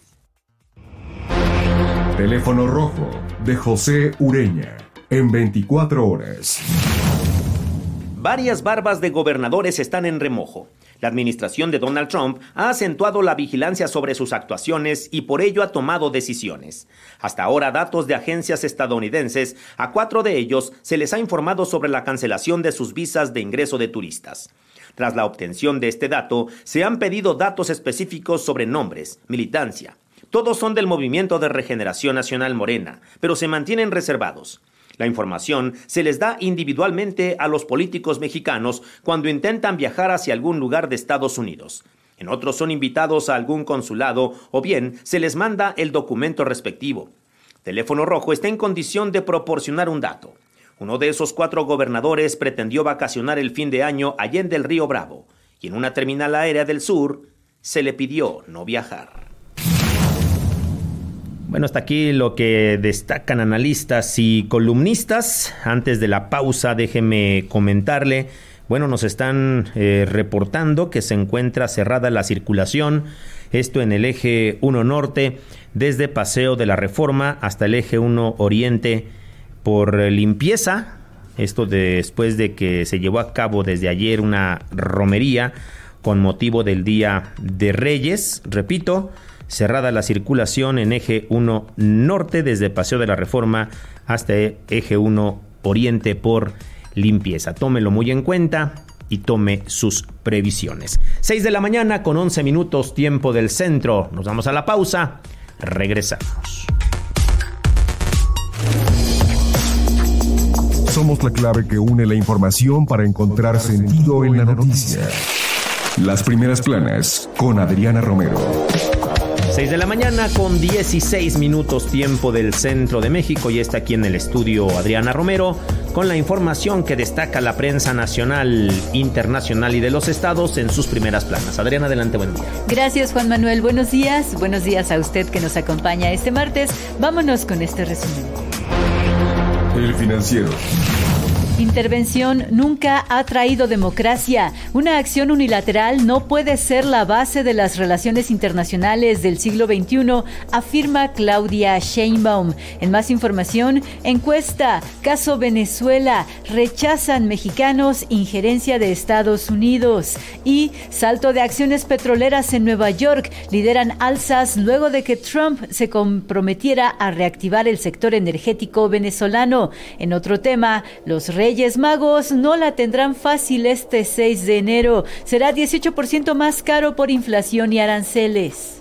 Teléfono rojo de José Ureña, en veinticuatro horas. Varias barbas de gobernadores están en remojo. La administración de Donald Trump ha acentuado la vigilancia sobre sus actuaciones y por ello ha tomado decisiones. Hasta ahora, datos de agencias estadounidenses, a cuatro de ellos se les ha informado sobre la cancelación de sus visas de ingreso de turistas. Tras la obtención de este dato, se han pedido datos específicos sobre nombres, militancia. Todos son del Movimiento de Regeneración Nacional Morena, pero se mantienen reservados. La información se les da individualmente a los políticos mexicanos cuando intentan viajar hacia algún lugar de Estados Unidos. En otros son invitados a algún consulado o bien se les manda el documento respectivo. Teléfono Rojo está en condición de proporcionar un dato. Uno de esos cuatro gobernadores pretendió vacacionar el fin de año allende el Río Bravo y en una terminal aérea del sur se le pidió no viajar. Bueno, hasta aquí lo que destacan analistas y columnistas. Antes de la pausa, déjeme comentarle, bueno, nos están eh, reportando que se encuentra cerrada la circulación, esto en el eje uno Norte, desde Paseo de la Reforma hasta el eje uno Oriente por limpieza. Esto después de que se llevó a cabo desde ayer una romería con motivo del Día de Reyes. Repito, cerrada la circulación en eje uno Norte desde Paseo de la Reforma hasta eje uno Oriente por limpieza. Tómelo muy en cuenta y tome sus previsiones. seis de la mañana con once minutos, tiempo del centro. Nos vamos a la pausa. Regresamos. Somos la clave que une la información para encontrar sentido en la noticia. Las primeras planas con Adriana Romero. seis de la mañana con dieciséis minutos, tiempo del centro de México, y está aquí en el estudio Adriana Romero con la información que destaca la prensa nacional, internacional y de los estados en sus primeras planas. Adriana, adelante, buen día. Gracias, Juan Manuel. Buenos días. Buenos días a usted que nos acompaña este martes. Vámonos con este resumen. El Financiero. Intervención nunca ha traído democracia. Una acción unilateral no puede ser la base de las relaciones internacionales del siglo veintiuno, afirma Claudia Sheinbaum. En más información, encuesta, caso Venezuela, rechazan mexicanos injerencia de Estados Unidos. Y salto de acciones petroleras en Nueva York, lideran alzas luego de que Trump se comprometiera a reactivar el sector energético venezolano. En otro tema, los reyes Reyes Magos no la tendrán fácil este seis de enero. Será dieciocho por ciento más caro por inflación y aranceles.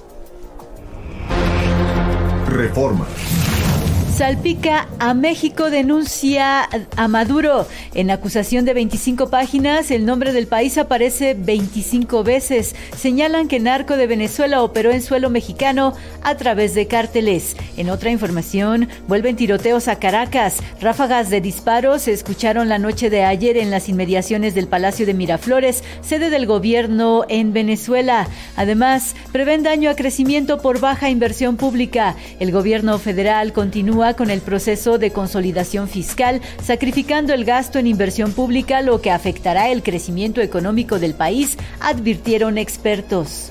Reforma. Salpica a México, denuncia a Maduro. En acusación de veinticinco páginas, el nombre del país aparece veinticinco veces. Señalan que narco de Venezuela operó en suelo mexicano a través de cárteles. En otra información, vuelven tiroteos a Caracas. Ráfagas de disparos se escucharon la noche de ayer en las inmediaciones del Palacio de Miraflores, sede del gobierno en Venezuela. Además, prevén daño a crecimiento por baja inversión pública. El gobierno federal continúa con el proceso de consolidación fiscal, sacrificando el gasto en inversión pública, lo que afectará el crecimiento económico del país, advirtieron expertos.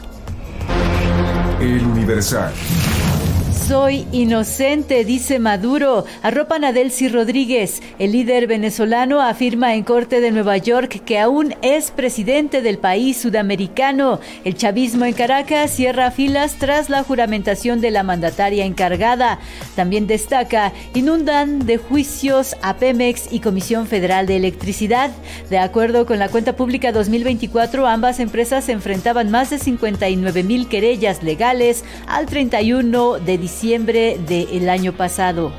El Universal. Soy inocente, dice Maduro. Arropan a Delcy Rodríguez. El líder venezolano afirma en Corte de Nueva York que aún es presidente del país sudamericano. El chavismo en Caracas cierra filas tras la juramentación de la mandataria encargada. También destaca, inundan de juicios a Pemex y Comisión Federal de Electricidad. De acuerdo con la cuenta pública dos mil veinticuatro, ambas empresas se enfrentaban más de cincuenta y nueve mil querellas legales al treinta y uno de diciembre del año pasado.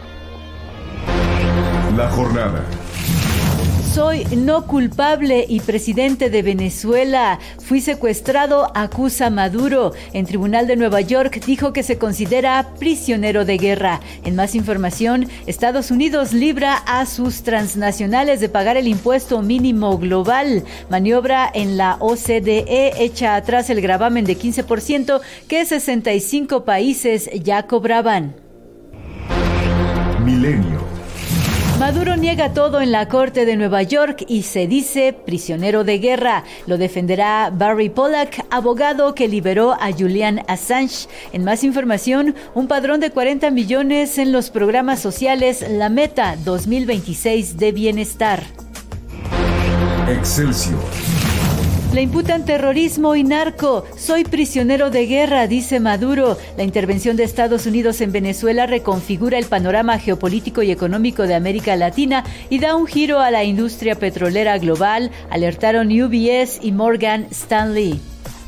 La jornada. Soy no culpable y presidente de Venezuela. Fui secuestrado, acusa Maduro. En Tribunal de Nueva York dijo que se considera prisionero de guerra. En más información, Estados Unidos libra a sus transnacionales de pagar el impuesto mínimo global. Maniobra en la O C D E echa atrás el gravamen de quince por ciento que sesenta y cinco países ya cobraban. Milenio. Maduro niega todo en la Corte de Nueva York y se dice prisionero de guerra. Lo defenderá Barry Pollack, abogado que liberó a Julian Assange. En más información, un padrón de cuarenta millones en los programas sociales La Meta dos mil veintiséis de bienestar. Excelsior. Le imputan terrorismo y narco. Soy prisionero de guerra, dice Maduro. La intervención de Estados Unidos en Venezuela reconfigura el panorama geopolítico y económico de América Latina y da un giro a la industria petrolera global, alertaron U B S y Morgan Stanley.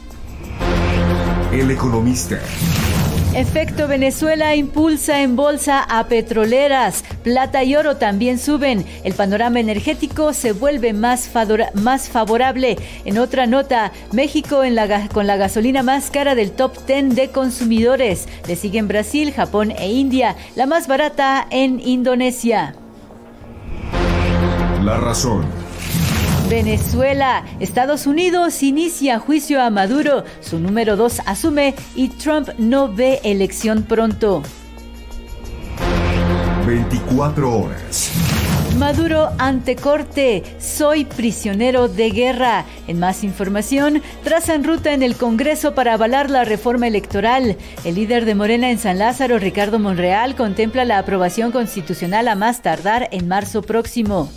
El Economista. Efecto Venezuela impulsa en bolsa a petroleras. Plata y oro también suben. El panorama energético se vuelve más, favora- más favorable. En otra nota, México en la, con la gasolina más cara del top diez de consumidores. Le siguen Brasil, Japón e India. La más barata en Indonesia. La razón. Venezuela. Estados Unidos inicia juicio a Maduro. Su número dos asume y Trump no ve elección pronto. veinticuatro horas. Maduro ante corte. Soy prisionero de guerra. En más información, trazan ruta en el Congreso para avalar la reforma electoral. El líder de Morena en San Lázaro, Ricardo Monreal, contempla la aprobación constitucional a más tardar en marzo próximo.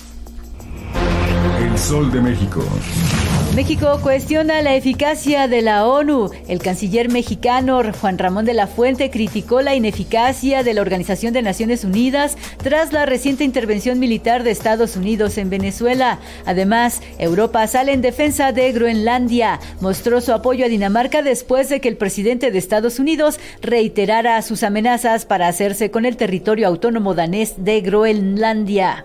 El Sol de México. México cuestiona la eficacia de la ONU. El canciller mexicano Juan Ramón de la Fuente criticó la ineficacia de la Organización de Naciones Unidas tras la reciente intervención militar de Estados Unidos en Venezuela. Además, Europa sale en defensa de Groenlandia. Mostró su apoyo a Dinamarca después de que el presidente de Estados Unidos reiterara sus amenazas para hacerse con el territorio autónomo danés de Groenlandia.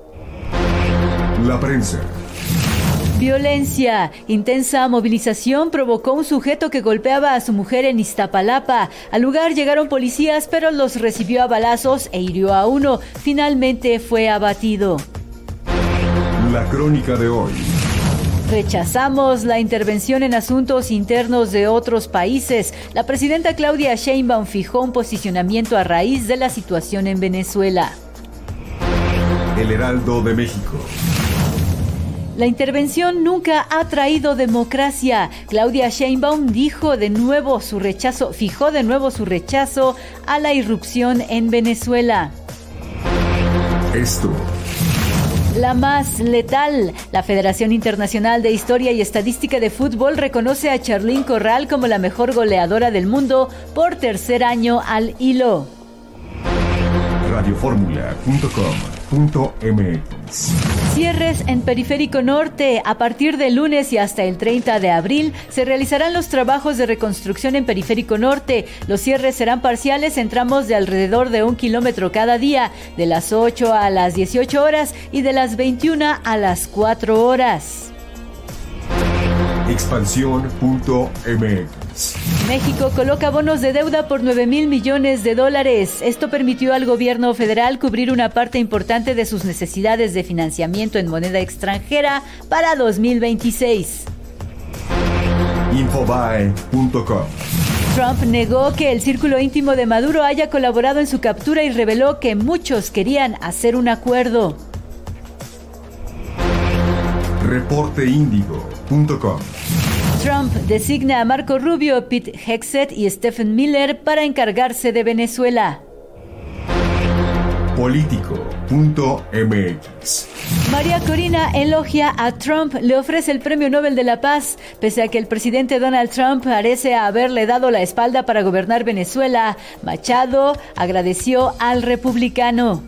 La prensa. Violencia. Intensa movilización provocó un sujeto que golpeaba a su mujer en Iztapalapa. Al lugar llegaron policías, pero los recibió a balazos e hirió a uno. Finalmente fue abatido. La crónica de hoy. Rechazamos la intervención en asuntos internos de otros países. La presidenta Claudia Sheinbaum fijó un posicionamiento a raíz de la situación en Venezuela. El Heraldo de México. La intervención nunca ha traído democracia. Claudia Sheinbaum dijo de nuevo su rechazo, fijó de nuevo su rechazo a la irrupción en Venezuela. Esto. La más letal. La Federación Internacional de Historia y Estadística de Fútbol reconoce a Charlín Corral como la mejor goleadora del mundo por tercer año al hilo. radioformula punto com punto m x. Cierres en Periférico Norte. A partir del lunes y hasta el treinta de abril se realizarán los trabajos de reconstrucción en Periférico Norte. Los cierres serán parciales en tramos de alrededor de un kilómetro cada día, de las ocho a las dieciocho horas y de las veintiuna a las cuatro horas. Expansión punto m x. México coloca bonos de deuda por nueve mil millones de dólares. Esto permitió al gobierno federal cubrir una parte importante de sus necesidades de financiamiento en moneda extranjera para dos mil veintiséis. Infobae punto com. Trump negó que el círculo íntimo de Maduro haya colaborado en su captura y reveló que muchos querían hacer un acuerdo. reporte índigo punto com. Trump designa a Marco Rubio, Pete Hegseth y Stephen Miller para encargarse de Venezuela. político punto m x. María Corina elogia a Trump, le ofrece el Premio Nobel de la Paz. Pese a que el presidente Donald Trump parece haberle dado la espalda para gobernar Venezuela, Machado agradeció al republicano.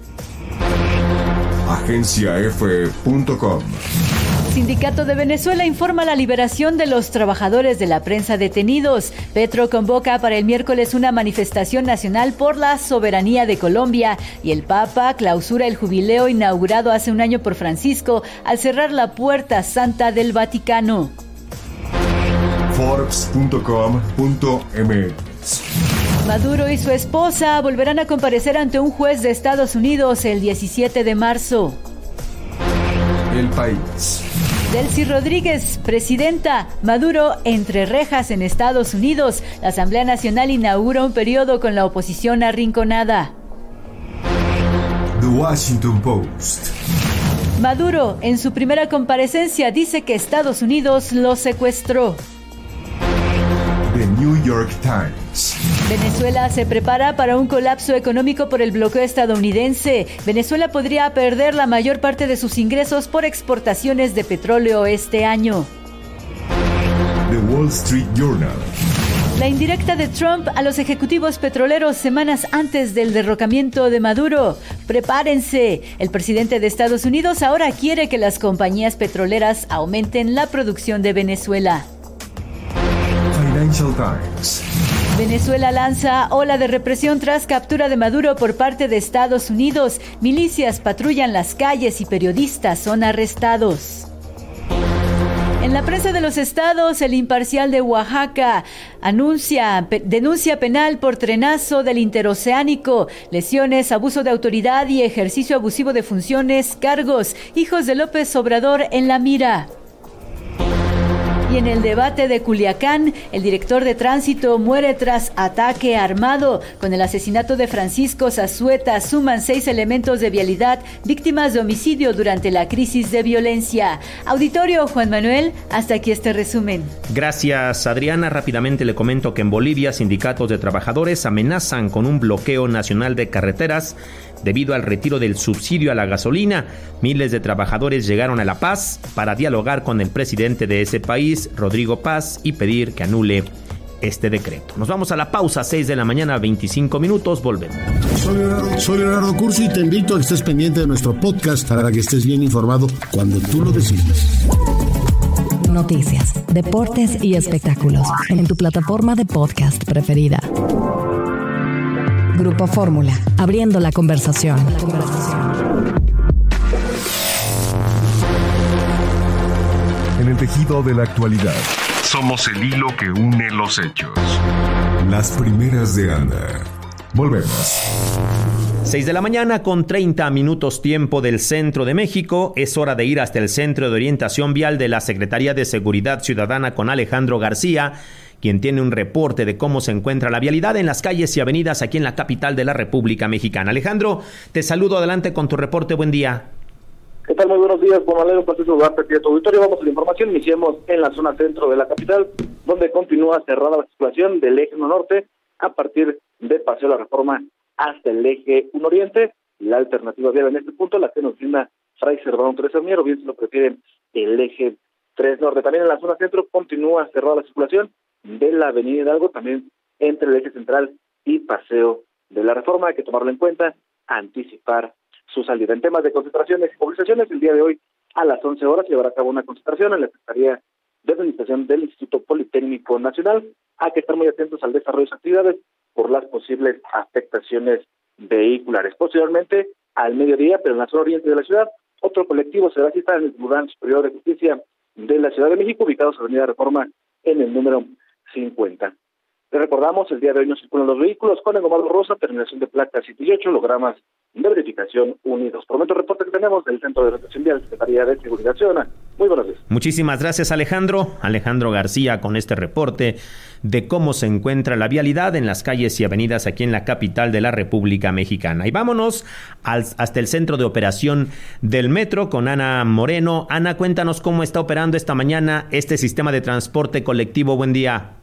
agencia efe punto com. Sindicato de Venezuela informa la liberación de los trabajadores de la prensa detenidos. Petro convoca para el miércoles una manifestación nacional por la soberanía de Colombia y el Papa clausura el jubileo inaugurado hace un año por Francisco al cerrar la puerta santa del Vaticano. forbes punto com punto m x. Maduro y su esposa volverán a comparecer ante un juez de Estados Unidos el diecisiete de marzo. El País. Delcy Rodríguez, presidenta. Maduro entre rejas en Estados Unidos. La Asamblea Nacional inaugura un periodo con la oposición arrinconada. The Washington Post. Maduro, en su primera comparecencia, dice que Estados Unidos lo secuestró. The New York Times. Venezuela se prepara para un colapso económico por el bloqueo estadounidense. Venezuela podría perder la mayor parte de sus ingresos por exportaciones de petróleo este año. The Wall Street Journal. La indirecta de Trump a los ejecutivos petroleros semanas antes del derrocamiento de Maduro. Prepárense. El presidente de Estados Unidos ahora quiere que las compañías petroleras aumenten la producción de Venezuela. Financial Times. Venezuela lanza ola de represión tras captura de Maduro por parte de Estados Unidos. Milicias patrullan las calles y periodistas son arrestados. En la prensa de los estados, el Imparcial de Oaxaca anuncia pe- denuncia penal por trenazo del interoceánico, lesiones, abuso de autoridad y ejercicio abusivo de funciones, cargos, hijos de López Obrador en la mira. Y en el debate de Culiacán, el director de tránsito muere tras ataque armado. Con el asesinato de Francisco Zazueta, suman seis elementos de vialidad víctimas de homicidio durante la crisis de violencia. Auditorio, Juan Manuel, hasta aquí este resumen. Gracias, Adriana. Rápidamente le comento que en Bolivia, sindicatos de trabajadores amenazan con un bloqueo nacional de carreteras debido al retiro del subsidio a la gasolina. Miles de trabajadores llegaron a La Paz para dialogar con el presidente de ese país, Rodrigo Paz, y pedir que anule este decreto. Nos vamos a la pausa, seis de la mañana, veinticinco minutos, volvemos. Soy Leonardo, soy Leonardo Curso y te invito a que estés pendiente de nuestro podcast para que estés bien informado cuando tú lo decidas. Noticias, deportes y espectáculos en tu plataforma de podcast preferida. Grupo Fórmula, abriendo la conversación. La conversación. En el tejido de la actualidad, somos el hilo que une los hechos. Las primeras de Anda. Volvemos. seis de la mañana con treinta minutos tiempo del centro de México. Es hora de ir hasta el Centro de Orientación Vial de la Secretaría de Seguridad Ciudadana con Alejandro García, quien tiene un reporte de cómo se encuentra la vialidad en las calles y avenidas aquí en la capital de la República Mexicana. Alejandro, te saludo, adelante con tu reporte, buen día. ¿Qué tal? Muy buenos días, Juan Manuel, un placer saludarte a tu auditorio. Vamos a la información, iniciemos en la zona centro de la capital, donde continúa cerrada la circulación del eje uno norte a partir de Paseo La Reforma hasta el eje uno oriente. La alternativa vial en este punto, la que nos brinda Fray Servando Teresa Mier, o bien si lo prefieren, el eje tres norte. También en la zona centro continúa cerrada la circulación de la avenida Hidalgo, también entre el eje central y Paseo de la Reforma. Hay que tomarlo en cuenta, anticipar su salida. En temas de concentraciones y movilizaciones, el día de hoy a las once horas se llevará a cabo una concentración en la Secretaría de Administración del Instituto Politécnico Nacional. Hay que estar muy atentos al desarrollo de sus actividades por las posibles afectaciones vehiculares. Posteriormente, al mediodía, pero en la zona oriente de la ciudad, otro colectivo se va a citar en el Tribunal Superior de Justicia de la Ciudad de México, ubicados en la Avenida Reforma en el número cincuenta. Les recordamos, el día de hoy no circulan los vehículos con engomado rosa, terminación de placa siete y ocho, logramas de verificación unidos. Prometo el reporte que tenemos del Centro de Orientación Vial, Secretaría de Seguridad Ciudadana. Muy buenos días. Muchísimas gracias, Alejandro. Alejandro García con este reporte de cómo se encuentra la vialidad en las calles y avenidas aquí en la capital de la República Mexicana. Y vámonos al, hasta el centro de operación del metro con Ana Moreno. Ana, cuéntanos cómo está operando esta mañana este sistema de transporte colectivo. Buen día.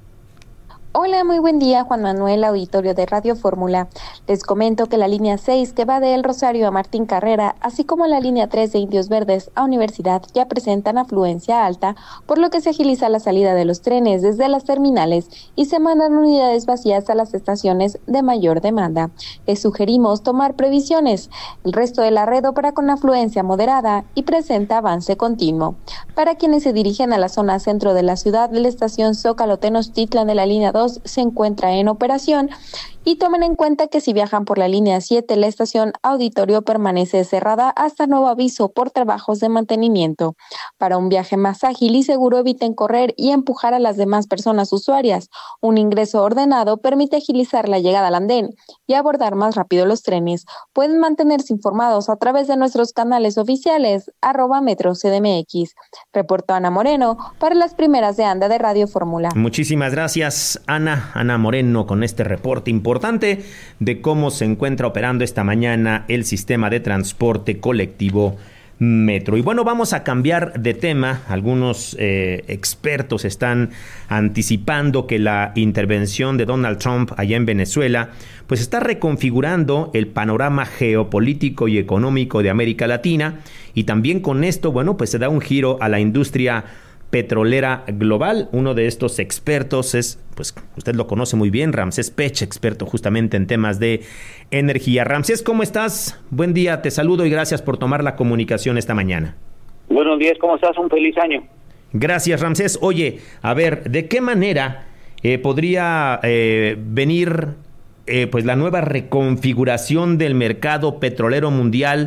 Hola, muy buen día, Juan Manuel, auditorio de Radio Fórmula. Les comento que la línea seis, que va de El Rosario a Martín Carrera, así como la línea tres de Indios Verdes a Universidad, ya presentan afluencia alta, por lo que se agiliza la salida de los trenes desde las terminales y se mandan unidades vacías a las estaciones de mayor demanda. Les sugerimos tomar previsiones. El resto de la red opera con afluencia moderada y presenta avance continuo. Para quienes se dirigen a la zona centro de la ciudad, la estación Zócalo Tenochtitlan de la línea dos se encuentra en operación y tomen en cuenta que si viajan por la línea siete, la estación Auditorio permanece cerrada hasta nuevo aviso por trabajos de mantenimiento. Para un viaje más ágil y seguro, eviten correr y empujar a las demás personas usuarias. Un ingreso ordenado permite agilizar la llegada al andén y abordar más rápido los trenes. Pueden mantenerse informados a través de nuestros canales oficiales, arroba Metro C D M X. Reportó Ana Moreno para las primeras de Anda de Radio Fórmula. Muchísimas gracias, Ana. Ana Moreno con este reporte importante de cómo se encuentra operando esta mañana el sistema de transporte colectivo Metro. Y bueno, vamos a cambiar de tema. Algunos eh, expertos están anticipando que la intervención de Donald Trump allá en Venezuela pues está reconfigurando el panorama geopolítico y económico de América Latina, y también con esto, bueno, pues se da un giro a la industria petrolera global. Uno de estos expertos es, pues usted lo conoce muy bien, Ramsés Pech, experto justamente en temas de energía. Ramsés, ¿cómo estás? Buen día, te saludo y gracias por tomar la comunicación esta mañana. Buenos días, ¿cómo estás? Un feliz año. Gracias, Ramsés. Oye, a ver, ¿de qué manera eh, podría eh, venir eh, pues la nueva reconfiguración del mercado petrolero mundial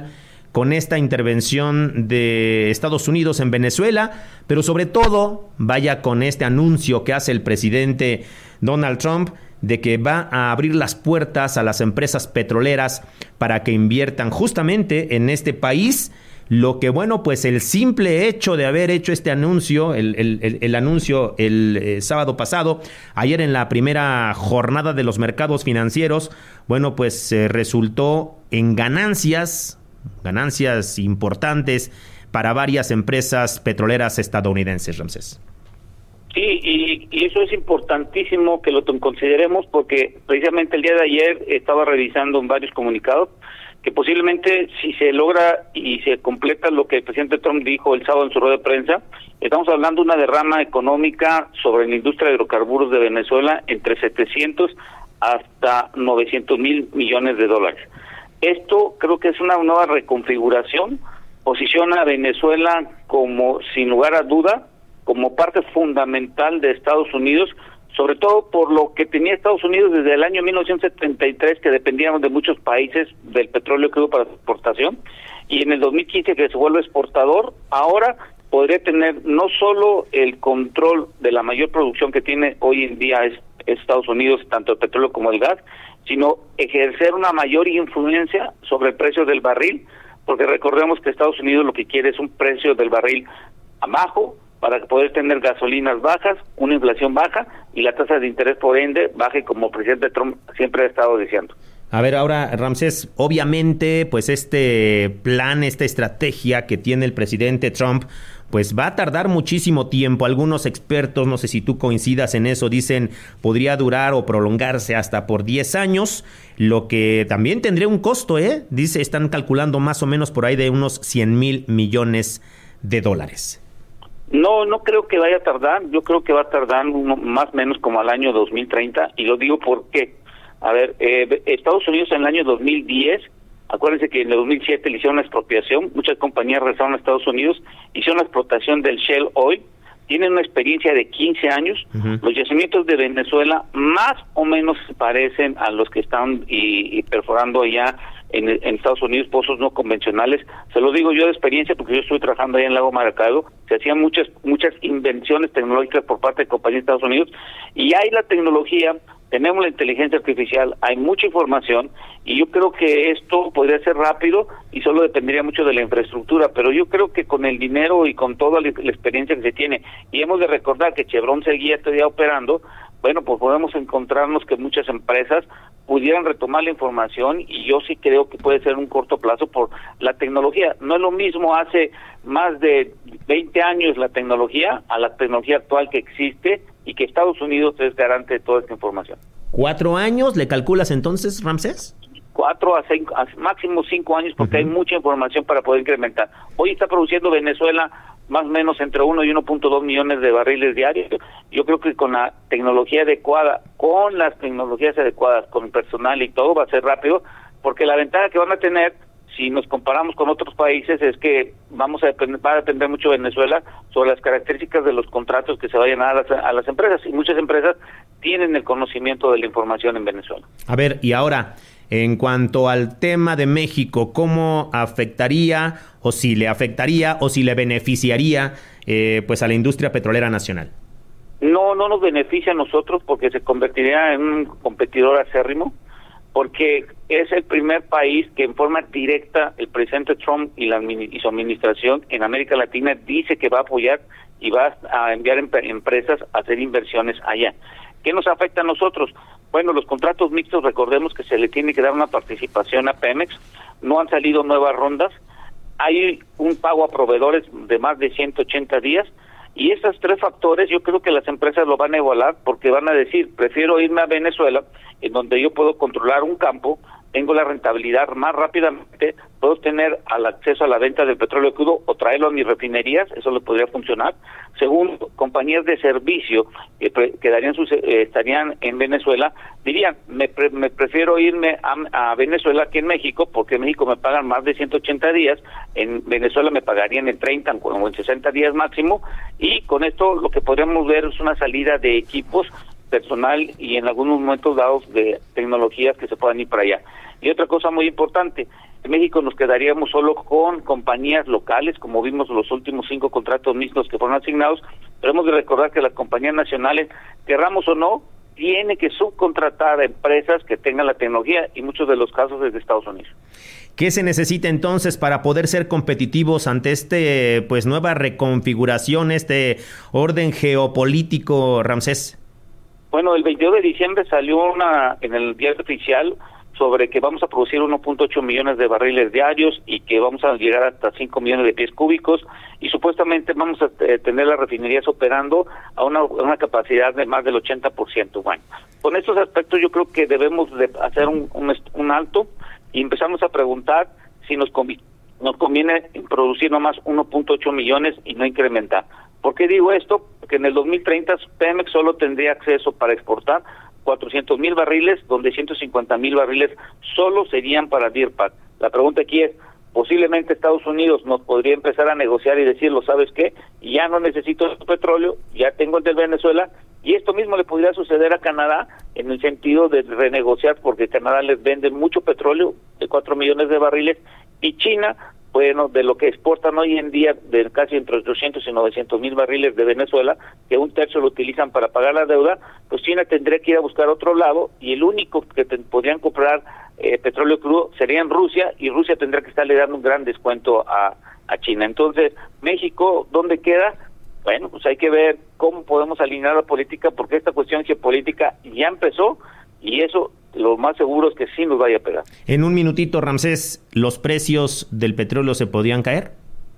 con esta intervención de Estados Unidos en Venezuela, pero sobre todo vaya con este anuncio que hace el presidente Donald Trump de que va a abrir las puertas a las empresas petroleras para que inviertan justamente en este país. Lo que, bueno, pues el simple hecho de haber hecho este anuncio, el, el, el, el anuncio el eh, sábado pasado, ayer en la primera jornada de los mercados financieros, bueno, pues eh, resultó en ganancias, ganancias importantes para varias empresas petroleras estadounidenses, Ramsés. Sí, y, y eso es importantísimo que lo consideremos porque precisamente el día de ayer estaba revisando en varios comunicados que posiblemente si se logra y se completa lo que el presidente Trump dijo el sábado en su rueda de prensa, estamos hablando de una derrama económica sobre la industria de hidrocarburos de Venezuela entre setecientos hasta novecientos mil millones de dólares. Esto creo que es una nueva reconfiguración, posiciona a Venezuela como, sin lugar a duda, como parte fundamental de Estados Unidos, sobre todo por lo que tenía Estados Unidos desde el año mil novecientos setenta y tres, que dependíamos de muchos países del petróleo crudo para su exportación, y en el dos mil quince que se vuelve exportador, ahora podría tener no solo el control de la mayor producción que tiene hoy en día es Estados Unidos, tanto el petróleo como el gas, sino ejercer una mayor influencia sobre el precio del barril, porque recordemos que Estados Unidos lo que quiere es un precio del barril abajo, para poder tener gasolinas bajas, una inflación baja y la tasa de interés por ende baje, como el presidente Trump siempre ha estado diciendo. A ver, ahora, Ramsés, obviamente, pues este plan, esta estrategia que tiene el presidente Trump, pues va a tardar muchísimo tiempo. Algunos expertos, no sé si tú coincidas en eso, dicen podría durar o prolongarse hasta por diez años, lo que también tendría un costo, ¿eh? Dice, están calculando más o menos por ahí de unos cien mil millones de dólares. No, no creo que vaya a tardar, yo creo que va a tardar uno, más o menos como al año dos mil treinta, y lo digo porque, a ver, eh, Estados Unidos en el año dos mil diez, acuérdense que en el dos mil siete le hicieron una expropiación, muchas compañías regresaron a Estados Unidos, hicieron la explotación del Shell Oil, tienen una experiencia de quince años, uh-huh. Los yacimientos de Venezuela más o menos se parecen a los que están y, y perforando allá en, en Estados Unidos, pozos no convencionales. Se lo digo yo de experiencia porque yo estoy trabajando allá en Lago Maracaibo, se hacían muchas muchas invenciones tecnológicas por parte de compañías de Estados Unidos, y hay la tecnología, tenemos la inteligencia artificial, hay mucha información, y yo creo que esto podría ser rápido y solo dependería mucho de la infraestructura, pero yo creo que con el dinero y con toda la, la experiencia que se tiene, y hemos de recordar que Chevron seguía todavía operando, bueno, pues podemos encontrarnos que muchas empresas pudieran retomar la información, y yo sí creo que puede ser un corto plazo por la tecnología. No es lo mismo hace más de veinte años la tecnología a la tecnología actual que existe y que Estados Unidos es garante de toda esta información. ¿Cuatro años le calculas entonces, Ramsés? Cuatro a cinco, a máximo cinco años, porque uh-huh. hay mucha información para poder incrementar. Hoy está produciendo Venezuela más o menos entre uno y uno punto dos millones de barriles diarios. Yo creo que con la tecnología adecuada, con las tecnologías adecuadas, con el personal y todo, va a ser rápido, porque la ventaja que van a tener, si nos comparamos con otros países, es que vamos a depender, va a depender mucho Venezuela sobre las características de los contratos que se vayan a dar a las, a las empresas, y muchas empresas tienen el conocimiento de la información en Venezuela. A ver, y ahora, en cuanto al tema de México, ¿cómo afectaría, o si le afectaría, o si le beneficiaría eh, pues a la industria petrolera nacional? No, no nos beneficia a nosotros porque se convertiría en un competidor acérrimo, porque es el primer país que en forma directa el presidente Trump y, la, y su administración en América Latina dice que va a apoyar y va a enviar em- empresas a hacer inversiones allá. ¿Qué nos afecta a nosotros? Bueno, los contratos mixtos, recordemos que se le tiene que dar una participación a Pemex, no han salido nuevas rondas, hay un pago a proveedores de más de ciento ochenta días, y esos tres factores yo creo que las empresas lo van a igualar, porque van a decir, prefiero irme a Venezuela, en donde yo puedo controlar un campo, tengo la rentabilidad más rápidamente, puedo tener al acceso a la venta del petróleo crudo o traerlo a mis refinerías, eso le podría funcionar. Segundo, compañías de servicio que pre- quedarían sus, eh, estarían en Venezuela, dirían, me, pre- me prefiero irme a, a Venezuela que en México, porque en México me pagan más de ciento ochenta días, en Venezuela me pagarían en treinta o en sesenta días máximo, y con esto lo que podríamos ver es una salida de equipos, personal y en algunos momentos dados de tecnologías que se puedan ir para allá. Y otra cosa muy importante, en México nos quedaríamos solo con compañías locales, como vimos los últimos cinco contratos mixtos que fueron asignados, pero hemos de recordar que las compañías nacionales, querramos o no, tienen que subcontratar a empresas que tengan la tecnología, y muchos de los casos es de Estados Unidos. ¿Qué se necesita entonces para poder ser competitivos ante este, pues, nueva reconfiguración, este orden geopolítico, Ramsés? Bueno, el veintidós de diciembre salió una en el diario oficial sobre que vamos a producir uno punto ocho millones de barriles diarios y que vamos a llegar hasta cinco millones de pies cúbicos, y supuestamente vamos a eh, tener las refinerías operando a una, una capacidad de más del ochenta por ciento. Bueno, con estos aspectos yo creo que debemos de hacer un, un, un alto y empezamos a preguntar si nos, convi- nos conviene producir nomás uno punto ocho millones y no incrementar. ¿Por qué digo esto? Porque en el dos mil treinta Pemex solo tendría acceso para exportar cuatrocientos mil barriles, donde ciento cincuenta mil barriles solo serían para Deer Park. La pregunta aquí es, posiblemente Estados Unidos nos podría empezar a negociar y decirlo, ¿sabes qué? Ya no necesito petróleo, ya tengo el de Venezuela, y esto mismo le podría suceder a Canadá en el sentido de renegociar, porque Canadá les vende mucho petróleo, de cuatro millones de barriles, y China, bueno, de lo que exportan hoy en día, de casi entre ochocientos y novecientos mil barriles de Venezuela, que un tercio lo utilizan para pagar la deuda, pues China tendría que ir a buscar otro lado, y el único que te, podrían comprar eh, petróleo crudo sería en Rusia, y Rusia tendría que estarle dando un gran descuento a, a China. Entonces, México, ¿dónde queda? Bueno, pues hay que ver cómo podemos alinear la política, porque esta cuestión geopolítica ya empezó, y eso lo más seguro es que sí nos vaya a pegar. En un minutito, Ramsés, ¿los precios del petróleo se podían caer?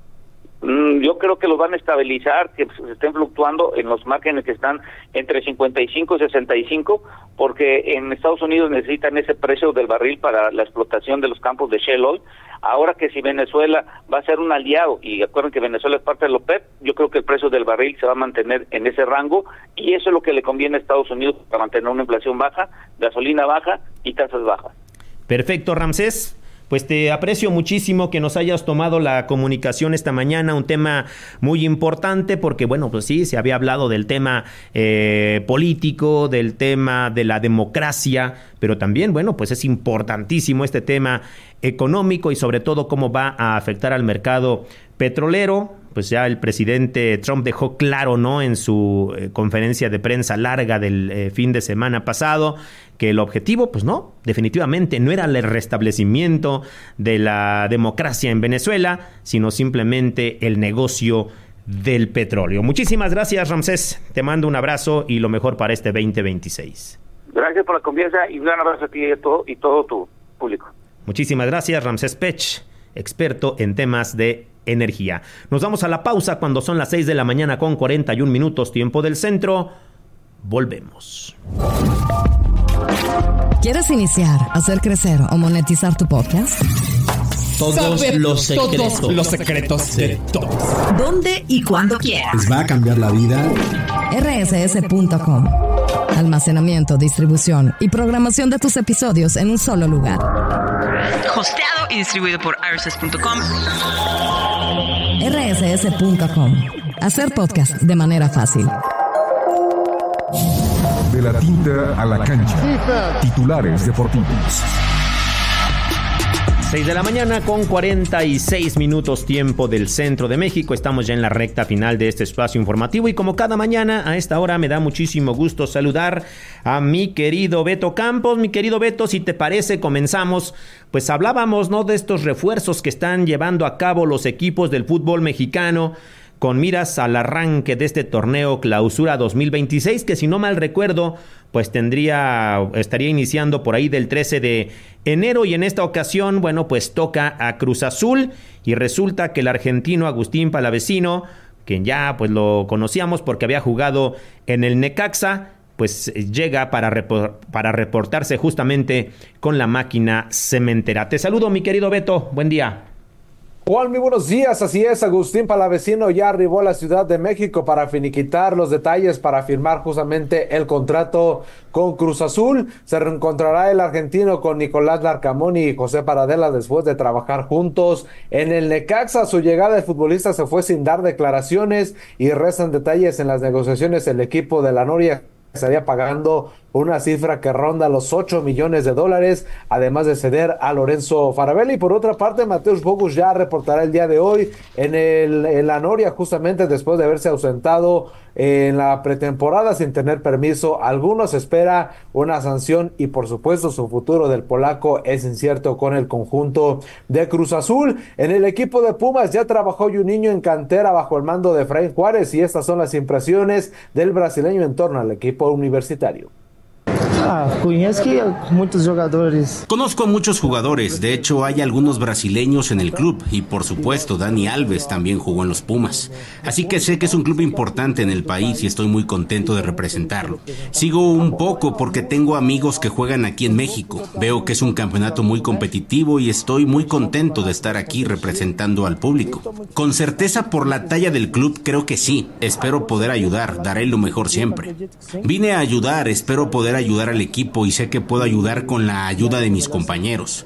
Mm, yo creo que los van a estabilizar, que se estén fluctuando en los márgenes que están entre cincuenta y cinco y sesenta y cinco, porque en Estados Unidos necesitan ese precio del barril para la explotación de los campos de shale oil. Ahora que si Venezuela va a ser un aliado, y acuerden que Venezuela es parte de la OPEP, yo creo que el precio del barril se va a mantener en ese rango, y eso es lo que le conviene a Estados Unidos para mantener una inflación baja, gasolina baja y tasas bajas. Perfecto, Ramsés. Pues te aprecio muchísimo que nos hayas tomado la comunicación esta mañana, un tema muy importante porque, bueno, pues sí, se había hablado del tema eh, político, del tema de la democracia, pero también, bueno, pues es importantísimo este tema económico y sobre todo cómo va a afectar al mercado petrolero. Pues ya el presidente Trump dejó claro, ¿no?, en su eh, conferencia de prensa larga del eh, fin de semana pasado, que el objetivo, pues no, definitivamente no era el restablecimiento de la democracia en Venezuela, sino simplemente el negocio del petróleo. Muchísimas gracias, Ramsés. Te mando un abrazo y lo mejor para este veinte veintiséis. Gracias por la confianza y un gran abrazo a ti y a todo, y todo tu público. Muchísimas gracias, Ramsés Pech, experto en temas de energía. Nos vamos a la pausa cuando son las seis de la mañana con cuarenta y un minutos, tiempo del centro. Volvemos. ¿Quieres iniciar, hacer crecer o monetizar tu podcast? Todos Saber los secretos. Todos los secretos de todos. ¿Dónde y cuándo quieras? ¿Les va a cambiar la vida? R S S punto com. Almacenamiento, distribución y programación de tus episodios en un solo lugar. Hosteado y distribuido por R S S punto com. R S S punto com. Hacer podcast de manera fácil. De la tinta a la cancha. Titulares deportivos. seis de la mañana con cuarenta y seis minutos, tiempo del centro de México. Estamos ya en la recta final de este espacio informativo y como cada mañana a esta hora me da muchísimo gusto saludar a mi querido Beto Campos. Mi querido Beto, si te parece, comenzamos. Pues hablábamos, ¿no?, de estos refuerzos que están llevando a cabo los equipos del fútbol mexicano con miras al arranque de este torneo Clausura dos mil veintiséis, que si no mal recuerdo, pues tendría, estaría iniciando por ahí del trece de enero, y en esta ocasión, bueno, pues toca a Cruz Azul, y resulta que el argentino Agustín Palavecino, quien ya pues lo conocíamos porque había jugado en el Necaxa, pues llega para, repor- para reportarse justamente con la máquina cementera. Te saludo, mi querido Beto, buen día. Juan, muy buenos días, así es, Agustín Palavecino ya arribó a la Ciudad de México para finiquitar los detalles para firmar justamente el contrato con Cruz Azul. Se reencontrará el argentino con Nicolás Larcamón y José Paradela después de trabajar juntos en el Necaxa. Su llegada de futbolista se fue sin dar declaraciones y restan detalles en las negociaciones. El equipo de la Noria estaría pagando una cifra que ronda los ocho millones de dólares, además de ceder a Lorenzo Faravelli. Por otra parte, Mateusz Bogusz ya reportará el día de hoy en, el, en la Noria, justamente después de haberse ausentado en la pretemporada sin tener permiso. Algunos espera una sanción y por supuesto su futuro del polaco es incierto con el conjunto de Cruz Azul. En el equipo de Pumas ya trabajó Juninho en cantera bajo el mando de Efraín Juárez y estas son las impresiones del brasileño en torno al equipo universitario. Ah, conozco muchos jugadores. Conozco a muchos jugadores, de hecho hay algunos brasileños en el club y por supuesto Dani Alves también jugó en los Pumas. Así que sé que es un club importante en el país y estoy muy contento de representarlo. Sigo un poco porque tengo amigos que juegan aquí en México. Veo que es un campeonato muy competitivo y estoy muy contento de estar aquí representando al público. Con certeza por la talla del club creo que sí. Espero poder ayudar, daré lo mejor siempre. Vine a ayudar, espero poder ayudar al equipo y sé que puedo ayudar con la ayuda de mis compañeros.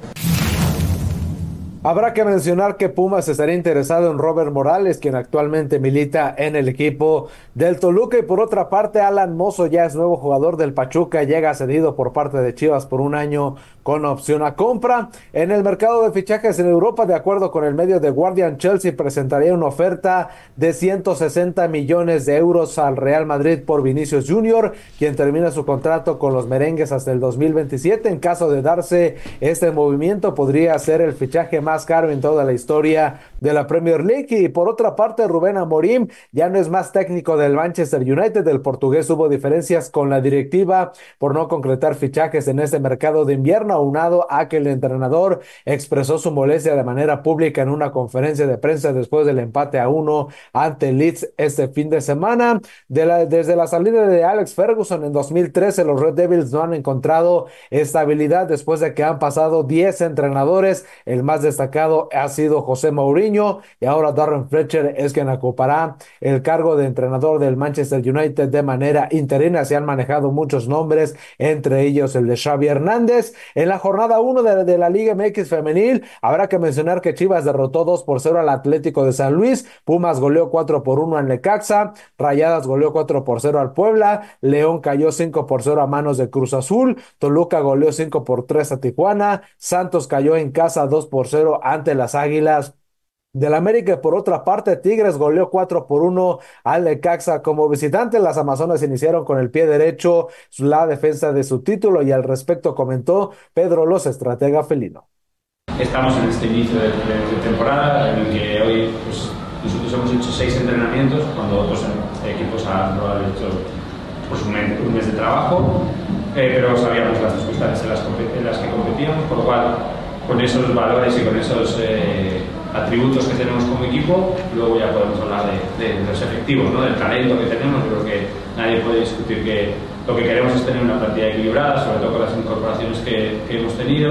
Habrá que mencionar que Pumas estaría interesado en Robert Morales, quien actualmente milita en el equipo del Toluca. Y por otra parte, Alan Mozo ya es nuevo jugador del Pachuca, llega cedido por parte de Chivas por un año con opción a compra. En el mercado de fichajes en Europa, de acuerdo con el medio The Guardian, Chelsea presentaría una oferta de ciento sesenta millones de euros al Real Madrid por Vinicius Junior, quien termina su contrato con los merengues hasta el dos mil veintisiete. En caso de darse este movimiento, podría ser el fichaje más caro en toda la historia de la Premier League. Y por otra parte, Rubén Amorim ya no es más técnico del Manchester United. El portugués hubo diferencias con la directiva por no concretar fichajes en este mercado de invierno, aunado a que el entrenador expresó su molestia de manera pública en una conferencia de prensa después del empate a uno ante Leeds este fin de semana. De la, desde la salida de Alex Ferguson en dos mil trece, los Red Devils no han encontrado estabilidad después de que han pasado diez entrenadores. El más destacado ha sido José Mourinho y ahora Darren Fletcher es quien ocupará el cargo de entrenador del Manchester United de manera interina. Se han manejado muchos nombres, entre ellos el de Xavi Hernández. En la jornada uno de, de la Liga M X femenil, habrá que mencionar que Chivas derrotó dos por cero al Atlético de San Luis, Pumas goleó cuatro por uno al Necaxa, Rayadas goleó cuatro por cero al Puebla, León cayó cinco por cero a manos de Cruz Azul, Toluca goleó cinco por tres a Tijuana, Santos cayó en casa dos por cero ante las Águilas del América. Por otra parte, Tigres goleó cuatro por uno al Necaxa como visitante. Las Amazonas iniciaron con el pie derecho la defensa de su título y al respecto comentó Pedro Los, estratega felino. Estamos en este inicio de, de, de temporada en el que hoy pues, nosotros hemos hecho seis entrenamientos cuando otros equipos han hecho pues, un, mes, un mes de trabajo, eh, pero sabíamos las circunstancias en las, en las que competíamos, por lo cual con esos valores y con esos eh, atributos que tenemos como equipo, luego ya podemos hablar de, de, de los efectivos, ¿no? Del talento que tenemos. Yo creo que nadie puede discutir que lo que queremos es tener una plantilla equilibrada, sobre todo con las incorporaciones que, que hemos tenido.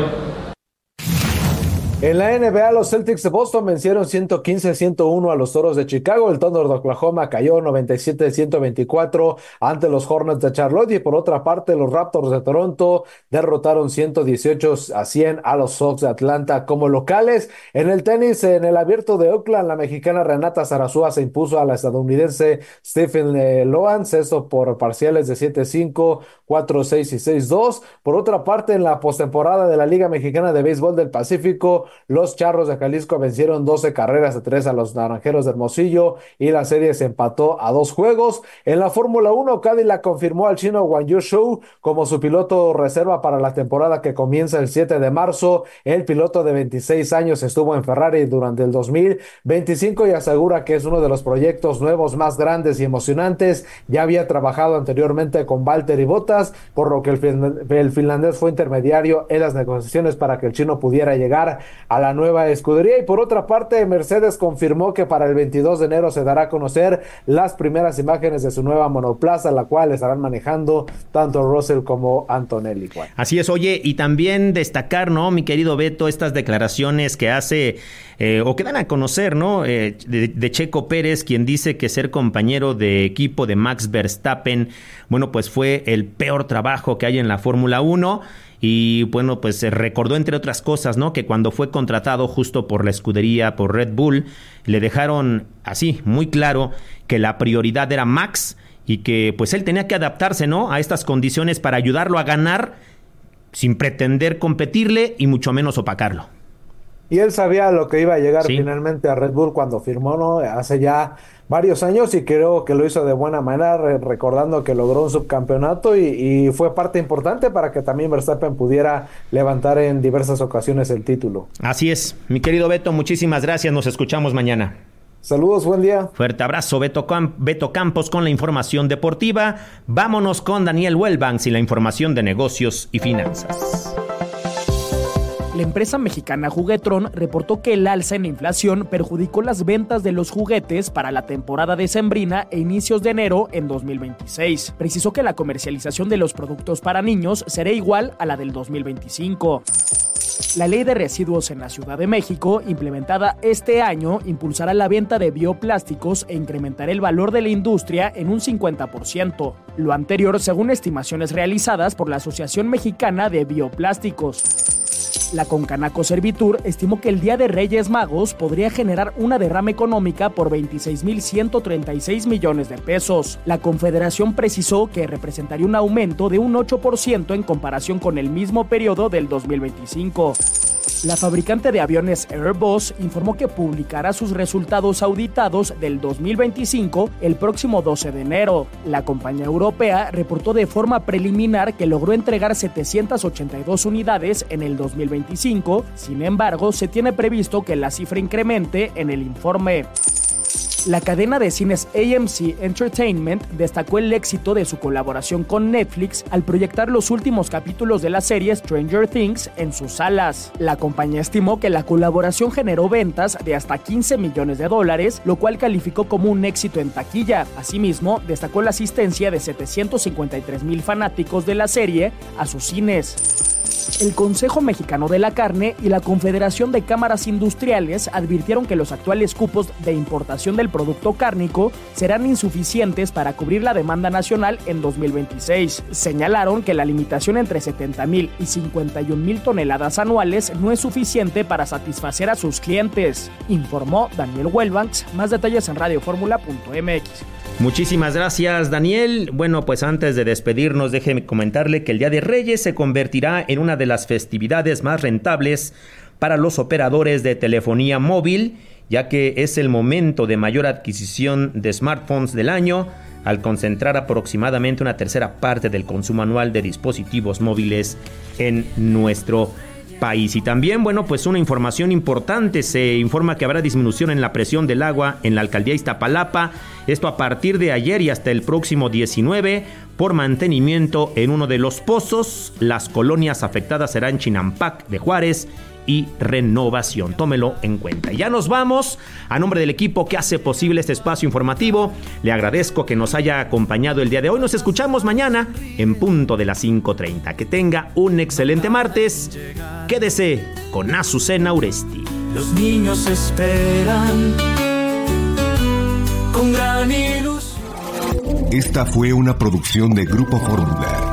En la N B A, los Celtics de Boston vencieron ciento quince a ciento uno a los Toros de Chicago. El Thunder de Oklahoma cayó noventa y siete a ciento veinticuatro ante los Hornets de Charlotte. Y por otra parte, los Raptors de Toronto derrotaron ciento dieciocho a cien a los Sox de Atlanta como locales. En el tenis, en el Abierto de Oakland, la mexicana Renata Zarazúa se impuso a la estadounidense Stephen eh, Loans, eso por parciales de siete cinco, cuatro seis y seis dos. Por otra parte, en la postemporada de la Liga Mexicana de Béisbol del Pacífico, los Charros de Jalisco vencieron doce carreras a tres a los Naranjeros de Hermosillo y la serie se empató a dos juegos. En la Fórmula uno, Cadillac confirmó al chino Guan Yu Zhou como su piloto reserva para la temporada que comienza el siete de marzo. El piloto de veintiséis años estuvo en Ferrari durante el dos mil veinticinco y asegura que es uno de los proyectos nuevos más grandes y emocionantes. Ya había trabajado anteriormente con Valtteri Bottas, por lo que el, fin- el finlandés fue intermediario en las negociaciones para que el chino pudiera llegar a la nueva escudería. Y por otra parte, Mercedes confirmó que para el veintidós de enero se dará a conocer las primeras imágenes de su nueva monoplaza, la cual estarán manejando tanto Russell como Antonelli. Así es, oye, y también destacar, ¿no, mi querido Beto, estas declaraciones que hace eh, o que dan a conocer, ¿no? Eh, de, de Checo Pérez, quien dice que ser compañero de equipo de Max Verstappen, bueno, pues fue el peor trabajo que hay en la Fórmula uno. Y bueno, pues se recordó entre otras cosas, ¿no? Que cuando fue contratado justo por la escudería, por Red Bull, le dejaron así, muy claro, que la prioridad era Max y que pues él tenía que adaptarse, ¿no?, a estas condiciones para ayudarlo a ganar sin pretender competirle y mucho menos opacarlo. Y él sabía lo que iba a llegar sí. finalmente a Red Bull cuando firmó, ¿no?, hace ya varios años, y creo que lo hizo de buena manera, re- recordando que logró un subcampeonato y, y fue parte importante para que también Verstappen pudiera levantar en diversas ocasiones el título. Así es, mi querido Beto, muchísimas gracias, nos escuchamos mañana. Saludos, buen día. Fuerte abrazo, Beto, Cam- Beto Campos con la información deportiva. Vámonos con Daniel Welbanks y la información de negocios y finanzas. La empresa mexicana Juguetron reportó que el alza en la inflación perjudicó las ventas de los juguetes para la temporada decembrina e inicios de enero en dos mil veintiséis. Precisó que la comercialización de los productos para niños será igual a la del dos mil veinticinco. La ley de residuos en la Ciudad de México, implementada este año, impulsará la venta de bioplásticos e incrementará el valor de la industria en un cincuenta por ciento. Lo anterior según estimaciones realizadas por la Asociación Mexicana de Bioplásticos. La Concanaco Servitur estimó que el Día de Reyes Magos podría generar una derrama económica por veintiséis mil ciento treinta y seis millones de pesos. La Confederación precisó que representaría un aumento de un ocho por ciento en comparación con el mismo periodo del dos mil veinticinco. La fabricante de aviones Airbus informó que publicará sus resultados auditados del dos mil veinticinco el próximo doce de enero. La compañía europea reportó de forma preliminar que logró entregar setecientas ochenta y dos unidades en el dos mil veinticinco, sin embargo, se tiene previsto que la cifra incremente en el informe. La cadena de cines A M C Entertainment destacó el éxito de su colaboración con Netflix al proyectar los últimos capítulos de la serie Stranger Things en sus salas. La compañía estimó que la colaboración generó ventas de hasta quince millones de dólares, lo cual calificó como un éxito en taquilla. Asimismo, destacó la asistencia de setecientos cincuenta y tres mil fanáticos de la serie a sus cines. El Consejo Mexicano de la Carne y la Confederación de Cámaras Industriales advirtieron que los actuales cupos de importación del producto cárnico serán insuficientes para cubrir la demanda nacional en dos mil veintiséis. Señalaron que la limitación entre setenta mil y cincuenta y un mil toneladas anuales no es suficiente para satisfacer a sus clientes, informó Daniel Welbanks. Más detalles en radio fórmula punto m x. Muchísimas gracias, Daniel. Bueno, pues antes de despedirnos, déjeme comentarle que el Día de Reyes se convertirá en una de las festividades más rentables para los operadores de telefonía móvil, ya que es el momento de mayor adquisición de smartphones del año, al concentrar aproximadamente una tercera parte del consumo anual de dispositivos móviles en nuestro país. Y también, bueno, pues una información importante, se informa que habrá disminución en la presión del agua en la alcaldía Iztapalapa, esto a partir de ayer y hasta el próximo diecinueve, por mantenimiento en uno de los pozos. Las colonias afectadas serán Chinampac de Juárez y Renovación. Tómelo en cuenta. Ya nos vamos. A nombre del equipo que hace posible este espacio informativo, le agradezco que nos haya acompañado el día de hoy. Nos escuchamos mañana en punto de las cinco treinta. Que tenga un excelente martes. Quédese con Azucena Uresti. Los niños esperan con gran ilusión. Esta fue una producción de Grupo Fórmula.